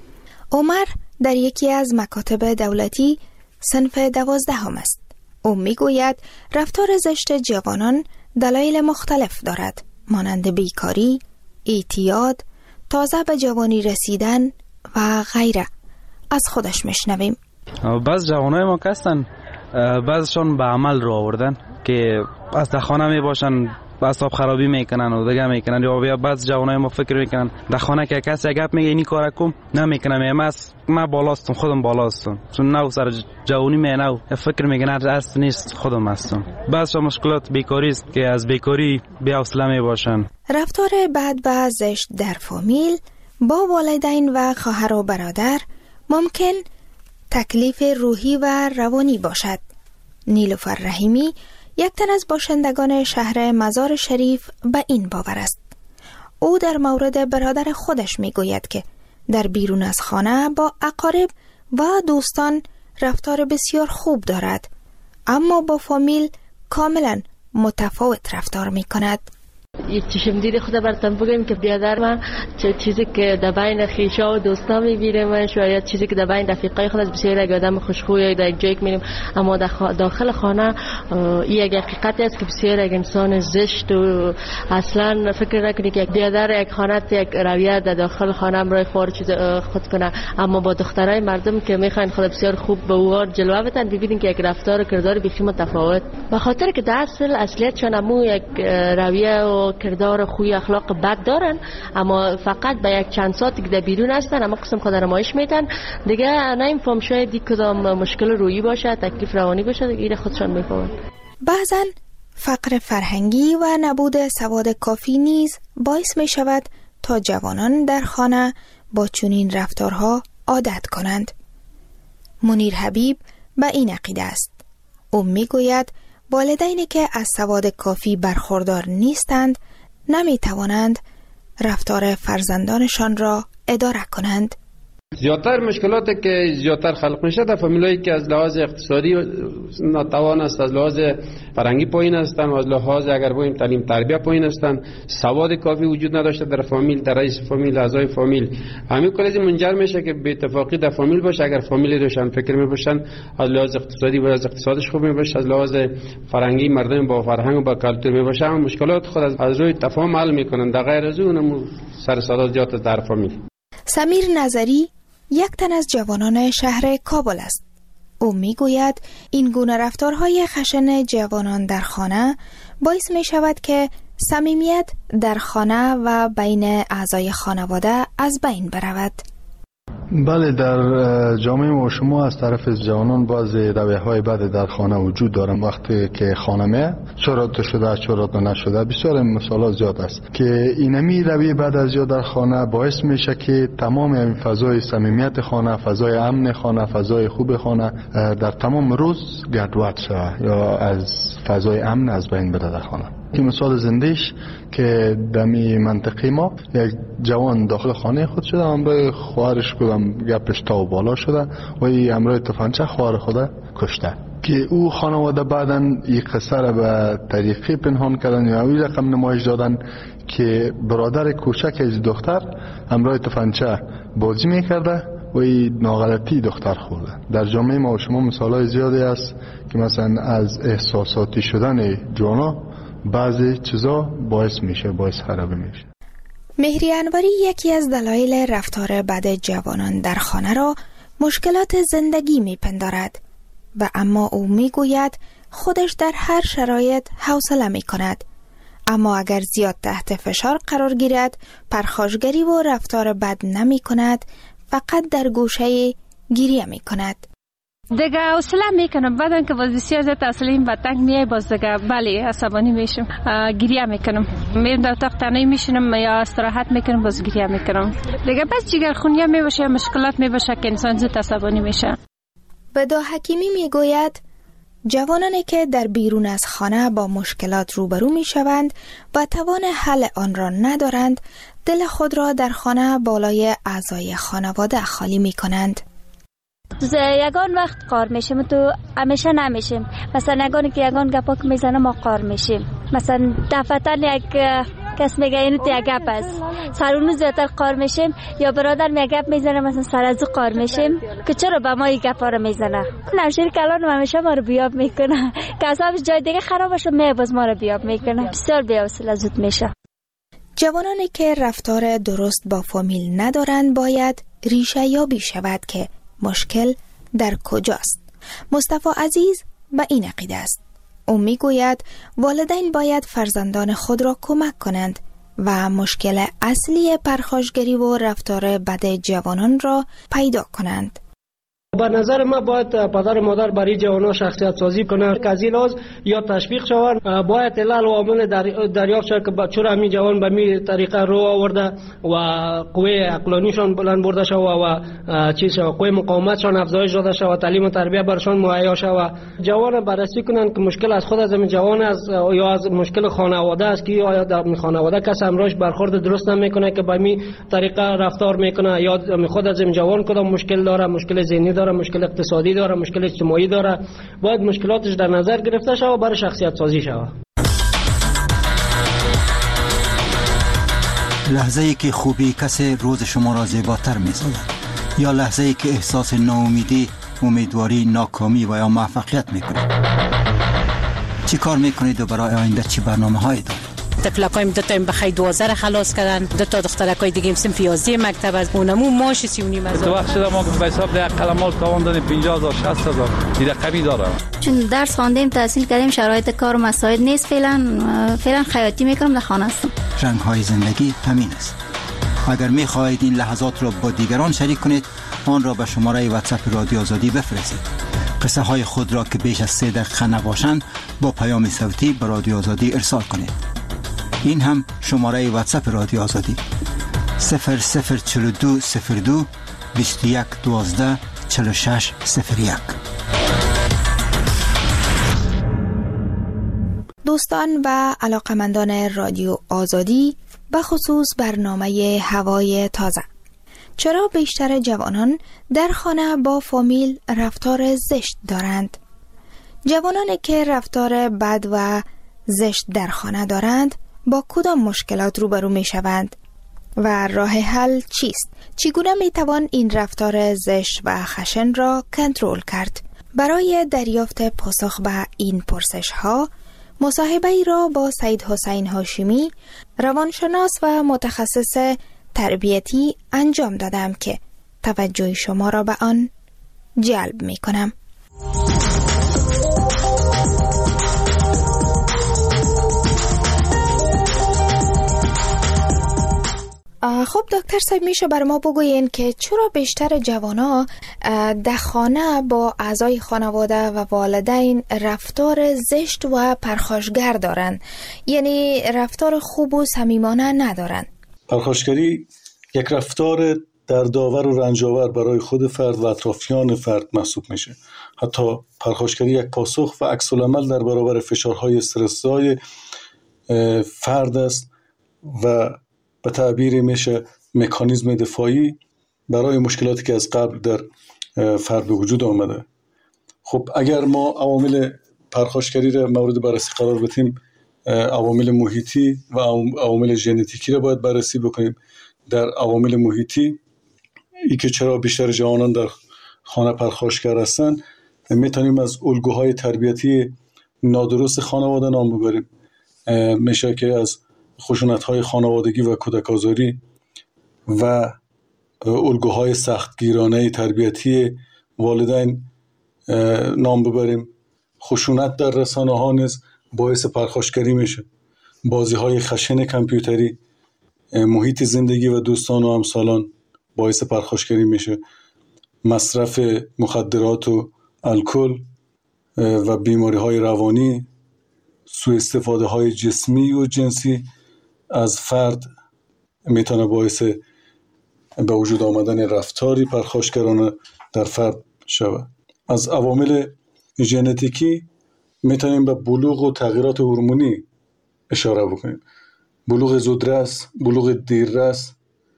عمر در یکی از مکاتب دولتی صنف 12 است. او می گوید رفتار زشت جوانان دلایل مختلف دارد، مانند بیکاری، اعتیاد، تازه به جوانی رسیدن و غیره. از خودش میشنویم. بعض جوانای ما هستن، بعضشان به عمل رو آوردن که از در خانه می باشن اعصاب خرابی میکنن و دیگه میکنن، یا بعض جوانای ما فکر میکنن در خانه که کسی گپ میگه اینی کارا کن نمیکنم، من بالاستم، خودم بالاستم، چون نو سر جوانی نو فکر میکنن اصل نیست، خودم هستم. بعضش مشکلات بیکاری است که از بیکاری بی حوصله میباشن. رفتار بد و زشت در فامیل با والدین و خواهر و برادر ممکن تکلیف روحی و روانی باشد. نیلوفر رحیمی یک تن از باشندگان شهر مزار شریف به این باور است. او در مورد برادر خودش می گوید که در بیرون از خانه با اقارب و دوستان رفتار بسیار خوب دارد، اما با فامیل کاملا متفاوت رفتار می کند. یک چشم دید خدا براتون بگم که بیادر من چیزی که در بین خیشا و دوستا میبینه من شاید چیزی که در بین رفیقای خود از بسیار یک آدم خوشخوی در یک جایی که میریم، اما داخل خانه این یک حقیقتی است که بسیار یک انسان زشت و اصلا فکر نکنی که یک بیادر یک خانه یک رویه در داخل خانه برای خور چیز خود کنه، اما با دخترای مردم که میخواین خود بسیار خوب به اوار جلوه بدن ببینین که یک رفتار و کردار بخی متفاوت، به خاطر که در اصلیتشان همون یک رویه و کردار خوی اخلاق بد دارن، اما فقط به یک چند ساعتی که در بیرون هستن اما قسم خود نمایش میدن، دیگه نمیفهم شاید دیگه کدام مشکل روحی باشه، تکلیف روانی باشه، دیگه خودشان میفهمن. بعضا فقر فرهنگی و نبود سواد کافی نیز باعث می شود تا جوانان در خانه با چنین رفتارها عادت کنند. منیر حبیب به این عقیده است. او می گوید والدینی که از سواد کافی برخوردار نیستند نمی توانند رفتار فرزندانشان را اداره کنند. زیادتر مشکلاتی که زیادتر خلق میشه در فامیلایی که از لحاظ اقتصادی ناتوان است، از لحاظ فرهنگی پایین هستند، از لحاظ اگر بگیم تعلیم تربیت پایین هستند، سواد کافی وجود نداشته در فامیل، در رئیس فامیل، اعضای فامیل، همین کلی منجر میشه که به اتفاقی در فامیل باشه. اگر فامیلی روشن فکر میباشن، از لحاظ اقتصادی و از اقتصادش خوب میباشه، از لحاظ فرهنگی مردم با فرهنگ و با کلتور میباشه، هم مشکلات خود از روی تفاهم حل میکنن. در غیر از اون سر صدا زیاد در فامیل. سمیر نظری یک تن از جوانان شهر کابل است. او میگوید این گونه رفتارهای خشن جوانان در خانه باعث می شود که صمیمیت در خانه و بین اعضای خانواده از بین برود. بله، در جامعه ما شما از طرف جوانان بعض رویه‌های بد در خانه وجود دارن. وقتی که خانه می چرا شده چرا نشده، بسیار مثالات زیاد است که اینمی رویه بد از یا در خانه باعث میشه که تمام این فضای صمیمیت خانه، فضای امن خانه، فضای خوب خانه در تمام روز گډوډ شود یا از فضای امن از بین بره در خانه. که مثال زندهش که دمی منطقه ما یک جوان داخل خانه خود شده، امروی خواهرش کدام گپش تا و بالا شده و ای امروی تفنگچه خواهر خود کشته که او خانواده بعداً این قصه را به طریقی پنهان کردن یا اوی رقم نمایش دادن که برادر کوچک از دختر امروی تفنگچه بازی میکرده و این ناغلطی دختر خورده. در جامعه ما و شما مثالای زیادی است که مثلا از احساساتی شدن جوانا بعضی چیزا باعث خرابی میشه. مهری انوری یکی از دلایل رفتار بد جوانان در خانه را مشکلات زندگی میپندارد. و اما او میگوید خودش در هر شرایط حوصله می کند. اما اگر زیاد تحت فشار قرار گیرد، پرخاشگری و رفتار بد نمی کند، فقط در گوشه گریه می کند. دیگه حوصله میکنم، بعدن که باز بسیار زیاد تسلیم و تنگ میای، باز دیگه بله عصبانی میشم، گریه میکنم، میرم در اتاق تنهایی میشینم یا استراحت میکنم، باز گریه میکنم. دیگه بس جگرخونی میباشه، مشکلات میباشه که انسان زود عصبانی میشه. بدا حکیمی میگوید جوانانی که در بیرون از خانه با مشکلات روبرو میشوند و توان حل آن را ندارند، دل خود را در خانه بالای اعضای خانواده خالی میکنند. یگان وقت قار میشیم تو همیشه نمیشیم. مثلا یگانی که یگان گپا که میزنه ما قار میشیم. مثلا دفعتن یک کس میگه اینو تو یک گپ است، سرونو زیادتر قار میشیم. یا برادر می گپ میزنه مثلا سر از قار میشیم که چرا به ما این گپا رو میزنه. نمشیر کلان همیشه ما رو بیاب میکنه که اصابش جای دیگه خراب بشه باز ما رو بیاب میکنه. بسیار بی‌حوصله زود میشه. جوانانی که رفتار درست با فامیل ندارند باید ریشه یابی شود که مشکل در کجاست. مصطفی عزیز به این عقیده است. او میگوید والدین باید فرزندان خود را کمک کنند و مشکل اصلی پرخاشگری و رفتار بد جوانان را پیدا کنند. به نظر ما باید پدر و مادر برای جوانان شخصیت سازی کنند که از این لحاظ یا تشویق شوند، باید علل و عوامل دریافت شود که چرا همین جوان به می طریقه رو آورده و قوه عقلانیشان بلند برده شود و قوه مقاومتشان افزایش داده شود، تعلیم و تربیت برشان مهیا شود. جوان بررسی کنند که مشکل از خود از این جوان است یا از مشکل خانواده است که آیا در خانواده کس همراهش برخورد درست نمیکنه که به می طریقه رفتار میکنه، یا خود از این جوان کدام مشکل داره، مشکل ذهنی داره، مشکل اقتصادی داره، مشکل اجتماعی داره. باید مشکلاتش در نظر گرفته شود و برای شخصیت سازی شود. لحظه‌ای که خوبی کسی روز شما را زیباتر می‌سازد، یا لحظه‌ای که احساس ناامیدی، امیدواری، ناکامی و یا موفقیت می‌کنید. چی کار می‌کنید و برای آینده چی برنامه‌هایی دارید؟ تفلقایم دو تا بخای 12 خلاص کردن، دو تا دخترکای دیگه هم سنف 11 مکتب از اونمو ماش 39 هزار. تو وقت شده ما به حساب ده قلمال تاوان دادیم 50000 60000 دیگه کمی داره. چون درس خواندیم، تحصیل کردیم، شرایط کار مساعد نیست، فعلا خیاطی میکنم، در خانه هستم. رنگ‌های زندگی همین است. اگر می‌خواهید این لحظات را با دیگران شریک کنید، آن را به شماره واتساپ رادیو آزادی بفرستید. قصه های خود را که بیش از 3 دقیقه نباشند با پیام صوتی به رادیو آزادی ارسال کنید. این هم شماره واتساپ رادیو آزادی 004202 21 12 46 01. دوستان و علاقمندان رادیو آزادی، به خصوص برنامه هوای تازه، چرا بیشتر جوانان در خانه با فامیل رفتار زشت دارند؟ جوانانی که رفتار بد و زشت در خانه دارند با کدام مشکلات روبرو می شوند و راه حل چیست؟ چگونه می توان این رفتار زشت و خشن را کنترل کرد؟ برای دریافت پاسخ به این پرسش ها مصاحبه ای را با سید حسین هاشمی، روانشناس و متخصص تربیتی انجام دادم که توجه شما را به آن جلب می کنم. خب دکتر صاحب، میشه بر ما بگوین که چرا بیشتر جوانا در خانه با اعضای خانواده و والدین رفتار زشت و پرخاشگر دارن، یعنی رفتار خوب و صمیمانه ندارن؟ پرخاشگری یک رفتار دردآور و رنجاور برای خود فرد و اطرافیان فرد محسوب میشه. حتی پرخاشگری یک پاسخ و عکس العمل در برابر فشارهای استرس‌زای فرد است و به تعبیر میشه مکانیزم دفاعی برای مشکلاتی که از قبل در فرد به وجود آمده. خب اگر ما عوامل پرخاشگری را مورد بررسی قرار بدیم، عوامل محیطی و عوامل ژنتیکی را باید بررسی بکنیم. در عوامل محیطی ای که چرا بیشتر جوانان در خانه پرخاشگر هستند، میتونیم از الگوهای تربیتی نادرست خانواده نام ببریم. میشه که از خشونت‌های خانوادگی و کودک‌آزاری و الگوهای سختگیرانه تربیتی والدین نام ببریم. خشونت در رسانه ها نیز باعث پرخاشگری میشه. بازی های خشن کامپیوتری، محیط زندگی و دوستان و همسالان باعث پرخاشگری میشه. مصرف مخدرات و الکل و بیماری های روانی، سوء استفاده های جسمی و جنسی از فرد میتونه باعث به وجود آمدن رفتاری پرخاشگرانه در فرد شود. از عوامل ژنتیکی میتونیم به بلوغ و تغییرات هورمونی اشاره بکنیم. بلوغ زودرس، بلوغ دیررس،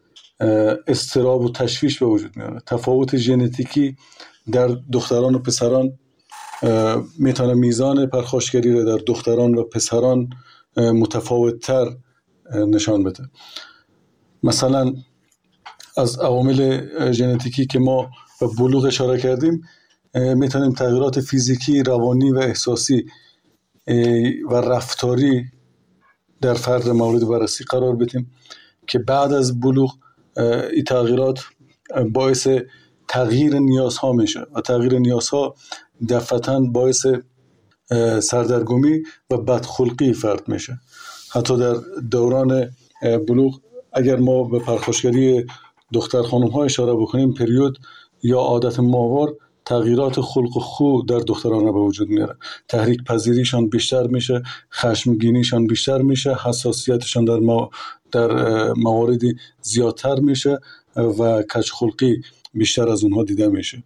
اضطراب و تشویش به وجود میاره. تفاوت ژنتیکی در دختران و پسران میتونه میزان پرخاشگری را در دختران و پسران متفاوت تر نشان بده. مثلا از عوامل ژنتیکی که ما به بلوغ اشاره کردیم میتونیم تغییرات فیزیکی، روانی و احساسی و رفتاری در فرد مورد بررسی قرار بدیم که بعد از بلوغ این تغییرات باعث تغییر نیازها میشه و تغییر نیازها دفعتاً باعث سردرگمی و بدخلقی فرد میشه. حتی در دوران بلوغ اگر ما به پرخاشگری دختر خانم ها اشاره بکنیم، پریود یا عادت ماهوار تغییرات خلق و خو در دختران را به وجود میاره. تحریک پذیریشان بیشتر میشه، خشمگینیشان بیشتر میشه، حساسیتشان در مواردی زیادتر میشه و کجخلقی بیشتر از اونها دیده میشه.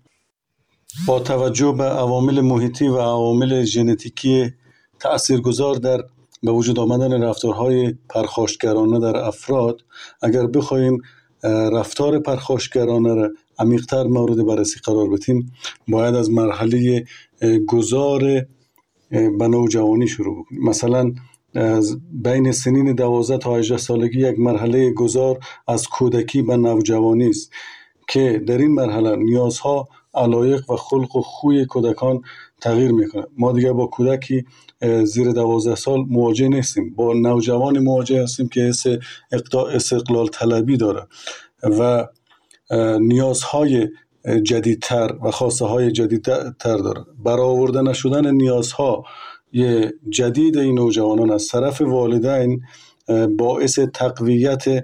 با توجه به عوامل محیطی و عوامل ژنتیکی تاثیرگذار در به وجود آمدن رفتارهای پرخاشگرانه در افراد، اگر بخوایم رفتار پرخاشگرانه را عمیق‌تر مورد بررسی قرار بدیم، باید از مرحله گذار به نوجوانی شروع بکنیم. مثلا از بین سنین 12 تا 18 سالگی یک مرحله گذار از کودکی به نوجوانی است که در این مرحله نیازها، علایق و خلق و خوی کودکان تغییر میکنه. ما دیگه با کودکی زیر 12 سال مواجه نیستیم، با نوجوان مواجه هستیم که حس استقلال طلبی داره و نیازهای جدیدتر و خواسته های جدیدتر داره. برآورده نشدن نیازهای جدید این نوجوانان از طرف والدین باعث تقویت،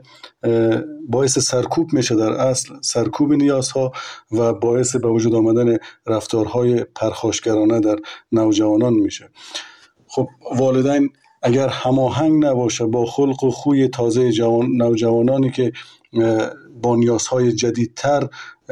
باعث سرکوب میشه، در اصل سرکوب نیازها و باعث به وجود آمدن رفتارهای پرخاشگرانه در نوجوانان میشه. خب والدین اگر هماهنگ نباشه با خلق و خوی تازه نوجوانانی که با نیازهای جدیدتر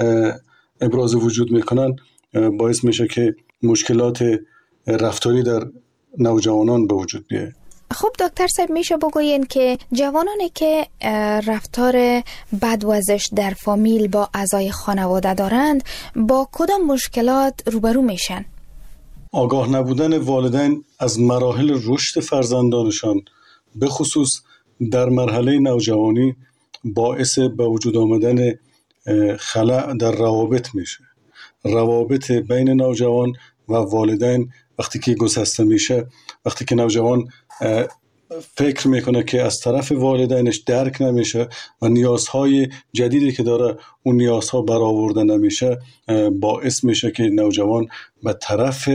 ابراز وجود میکنن، باعث میشه که مشکلات رفتاری در نوجوانان به وجود بیاد. خب دکتر صاحب، میشه بگوین که جوانانی که رفتار بدوزش در فامیل با اعضای خانواده دارند با کدام مشکلات روبرو میشن؟ آگاه نبودن والدین از مراحل رشد فرزندانشان به خصوص در مرحله نوجوانی باعث به وجود آمدن خلأ در روابط میشه. روابط بین نوجوان و والدین وقتی که گسسته میشه، وقتی که نوجوان فکر میکنه که از طرف والدینش درک نمیشه و نیازهای جدیدی که داره اون نیازها برآورده نمیشه، باعث میشه که نوجوان به طرف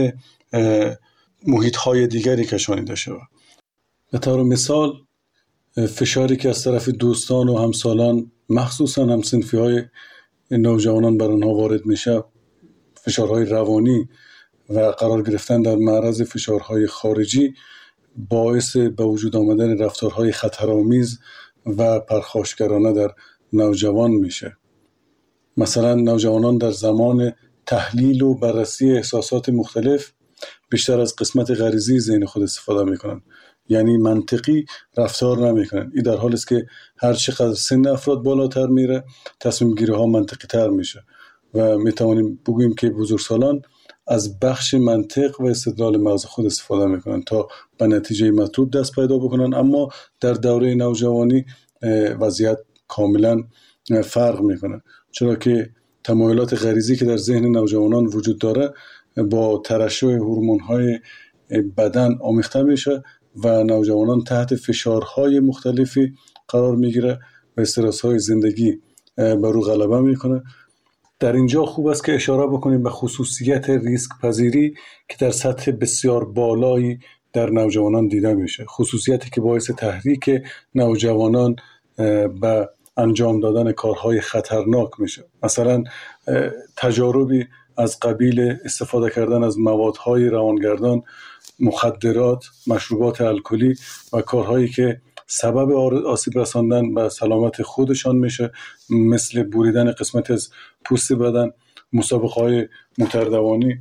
محیطهای دیگری کشانیده شود. به طور مثال فشاری که از طرف دوستان و همسالان، مخصوصا همسنفی های نوجوانان بر آنها وارد میشه، فشارهای روانی و قرار گرفتن در معرض فشارهای خارجی، باعث به وجود آمدن رفتارهای خطرآمیز و پرخاشگرانه در نوجوان میشه. مثلا نوجوانان در زمان تحلیل و بررسی احساسات مختلف بیشتر از قسمت غریزی ذهن خود استفاده میکنن، یعنی منطقی رفتار نمیکنن. این در حالی است که هر چقدر سن افراد بالاتر میره، تصمیم گیری ها منطقی تر میشه و میتوانیم بگوییم که بزرگسالان از بخش منطق و استدلال مغز خود استفاده میکنن تا به نتیجه مطلوب دست پیدا بکنن. اما در دوره نوجوانی وضعیت کاملا فرق میکنه، چرا که تمایلات غریزی که در ذهن نوجوانان وجود داره با ترشح هورمون‌های بدن آمیخته میشه و نوجوانان تحت فشارهای مختلفی قرار میگیره و استرس‌های زندگی بر او غلبه میکنه در اینجا خوب است که اشاره بکنیم به خصوصیت ریسک پذیری که در سطح بسیار بالایی در نوجوانان دیده میشه، خصوصیتی که باعث تحریک نوجوانان به انجام دادن کارهای خطرناک میشه. مثلا تجاربی از قبیل استفاده کردن از موادهای روانگردان، مخدرات، مشروبات الکلی و کارهایی که سبب آسیب رساندن به سلامت خودشان میشه، مثل بریدن قسمت از پوست بدن، مسابقه‌های متردوانی،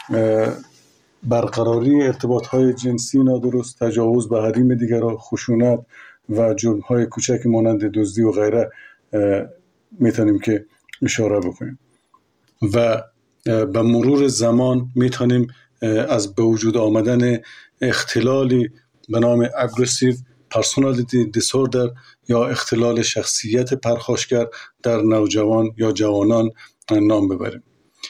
برقراری ارتباطهای جنسی نادرست، تجاوز به حریم دیگران، خشونت و جرم‌های کوچک مانند دزدی و غیره میتونیم که اشاره بکنیم. و به مرور زمان میتونیم از به وجود آمدن اختلالی به نام Aggressive Personality Disorder یا اختلال شخصیت پرخاشگر در نوجوان یا جوانان نام ببریم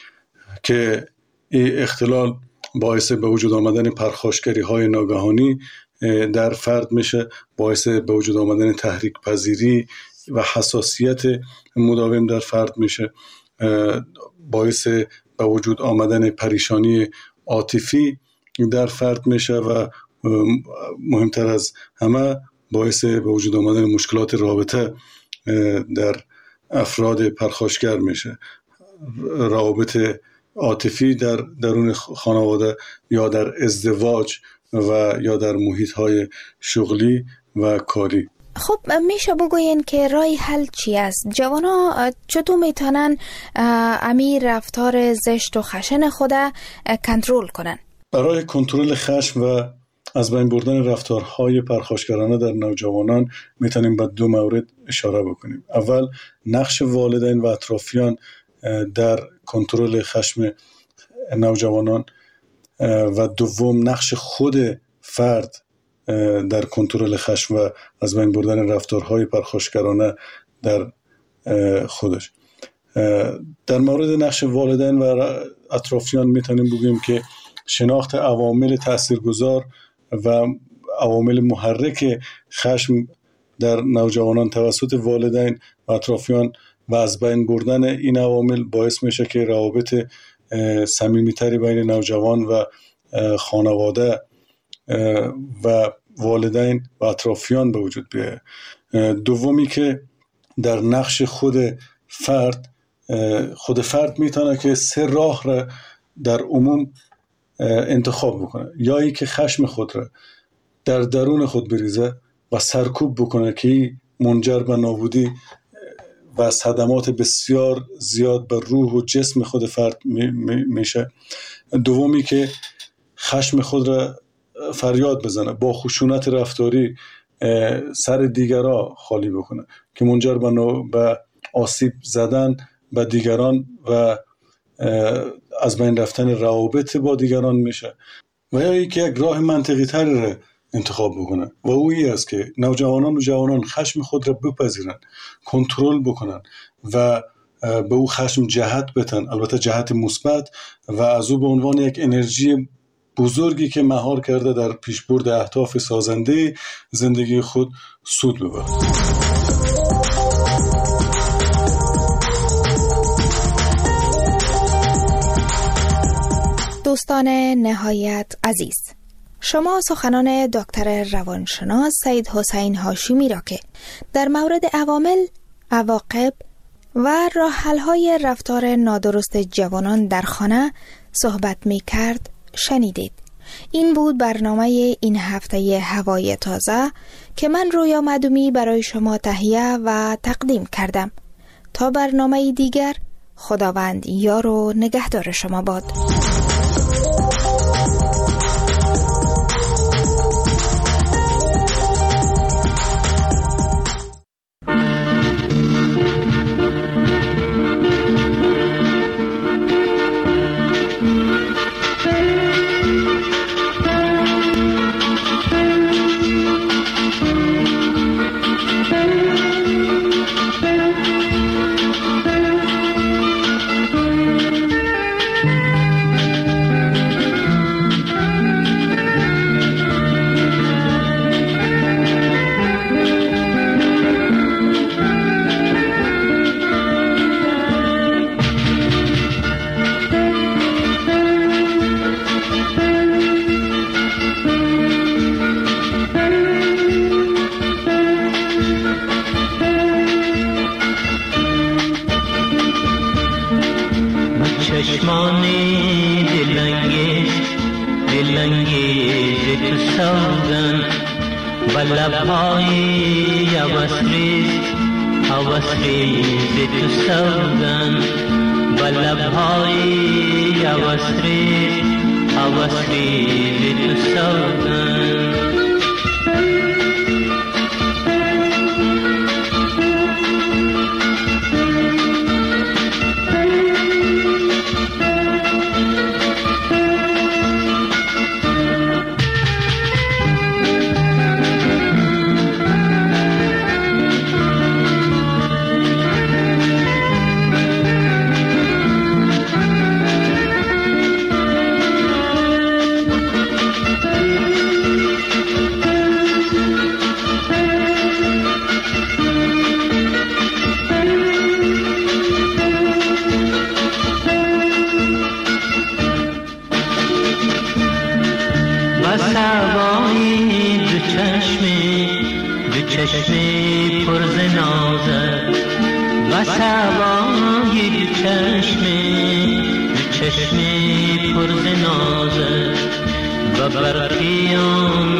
که این اختلال باعث به وجود آمدن پرخاشگری های ناگهانی در فرد میشه، باعث به وجود آمدن تحریک پذیری و حساسیت مداوم در فرد میشه، باعث به وجود آمدن پریشانی عاطفی در فرد میشه و مهمتر از همه باعث به وجود آمدن مشکلات رابطه در افراد پرخاشگر میشه، روابط عاطفی در درون خانواده یا در ازدواج و یا در محیط‌های شغلی و کاری. خب میشه بگوین که راه حل چی است؟ جوانا چطور میتونن امیر رفتار زشت و خشن خود کنترل کنن؟ برای کنترل خشم و از بین بردن رفتارهای پرخاشگرانه در نوجوانان میتونیم به دو مورد اشاره بکنیم. اول نقش والدین و اطرافیان در کنترل خشم نوجوانان و دوم نقش خود فرد در کنترل خشم و از بین بردن رفتارهای پرخاشگرانه در خودش. در مورد نقش والدین و اطرافیان میتونیم بگیم که شناخت عوامل تاثیرگذار و عوامل محرک خشم در نوجوانان توسط والدین و اطرافیان و از بین بردن این عوامل باعث میشه که روابط صمیمیتری بین نوجوان و خانواده و والدین و اطرافیان به وجود بیاید. دومی که در نقش خود فرد میتونه که سه راه را در عموم انتخاب بکنه، یا ای که خشم خود را در درون خود بریزه و سرکوب بکنه که منجر به نابودی و صدمات بسیار زیاد به روح و جسم خود فرد میشه. دومی که خشم خود را فریاد بزنه، با خشونت رفتاری سر دیگران خالی بکنه که منجر به آسیب زدن به دیگران و از بین رفتن روابط با دیگران میشه. و یا یک راه منطقی تری را انتخاب بکنن و اویی است که نوجوانان و جوانان خشم خود را بپذیرن، کنترل بکنن و به او خشم جهت بدن، البته جهت مثبت، و از او به عنوان یک انرژی بزرگی که مهار کرده در پیشبرد اهداف سازنده زندگی خود سود ببره. دوستان نهایت عزیز، شما سخنان دکتر روانشناس سید حسین هاشمی را که در مورد عوامل، عواقب و راه حل‌های رفتار نادرست جوانان در خانه صحبت می کرد شنیدید. این بود برنامه این هفته هوای تازه که من رویا معدومی برای شما تهیه و تقدیم کردم. تا برنامه دیگر، خداوند یار و نگهدار شما باد. چشمان دلانگیز تو سوگند با لبهای هوسریز تو سوگند با لبهای هوسریز تو سوگند چشمی پر ز نازت و سوای چشمی پر ز نازت و برقیان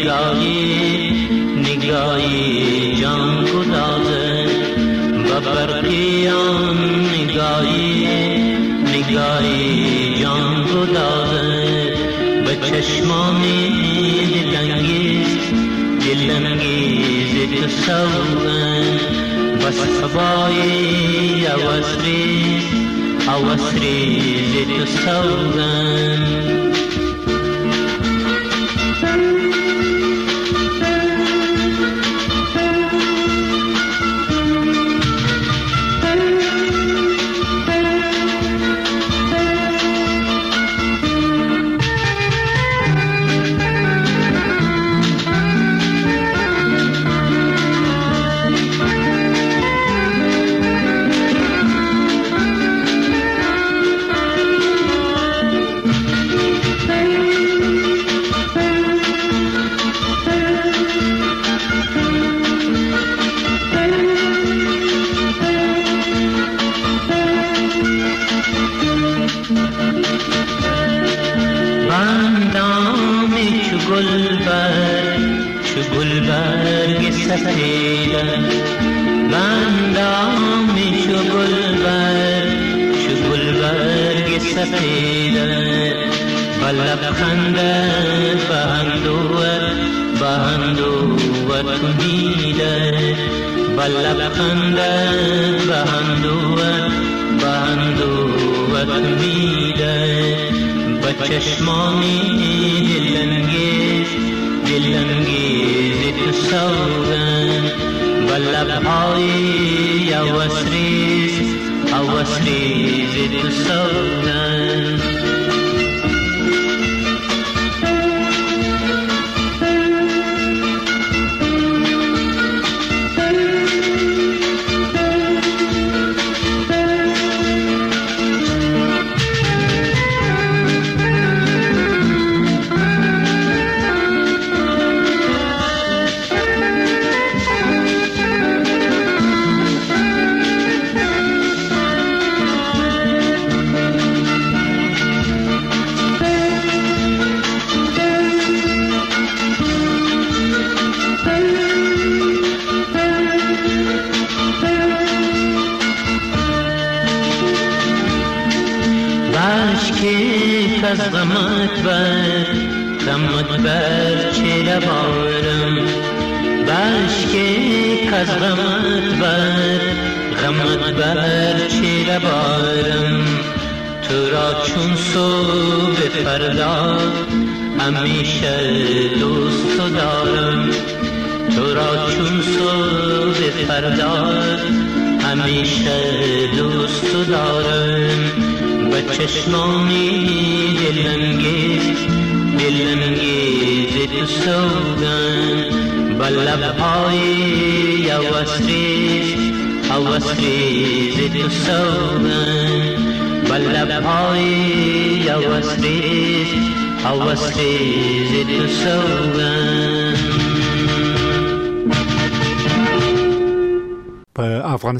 نگاهی جان گدازت و برقیان نگاهی جان گدازت و چشمانی دلانگیز تو سوگند بس هوای هوسریز تو سوگند گلبرگ سفیدم بندامی چو گلبرگ سفیدم با لبخندت بهندوت کنیده با لبخندت بهندوت کنیده با چشمانی دلانگیز تو سوگند با لبهای هوسریز تو سوگند از غمت بر چه بارم بشک از غمت بر چه بارم تو را چون صبح فردا همیشه دوست دارم تو را چون صبح فردا همیشه دوست دارم با چشمانی دلانگیز تو سوگند با لبهای هوسریز تو سوگند با لبهای هوسریز تو سوگند.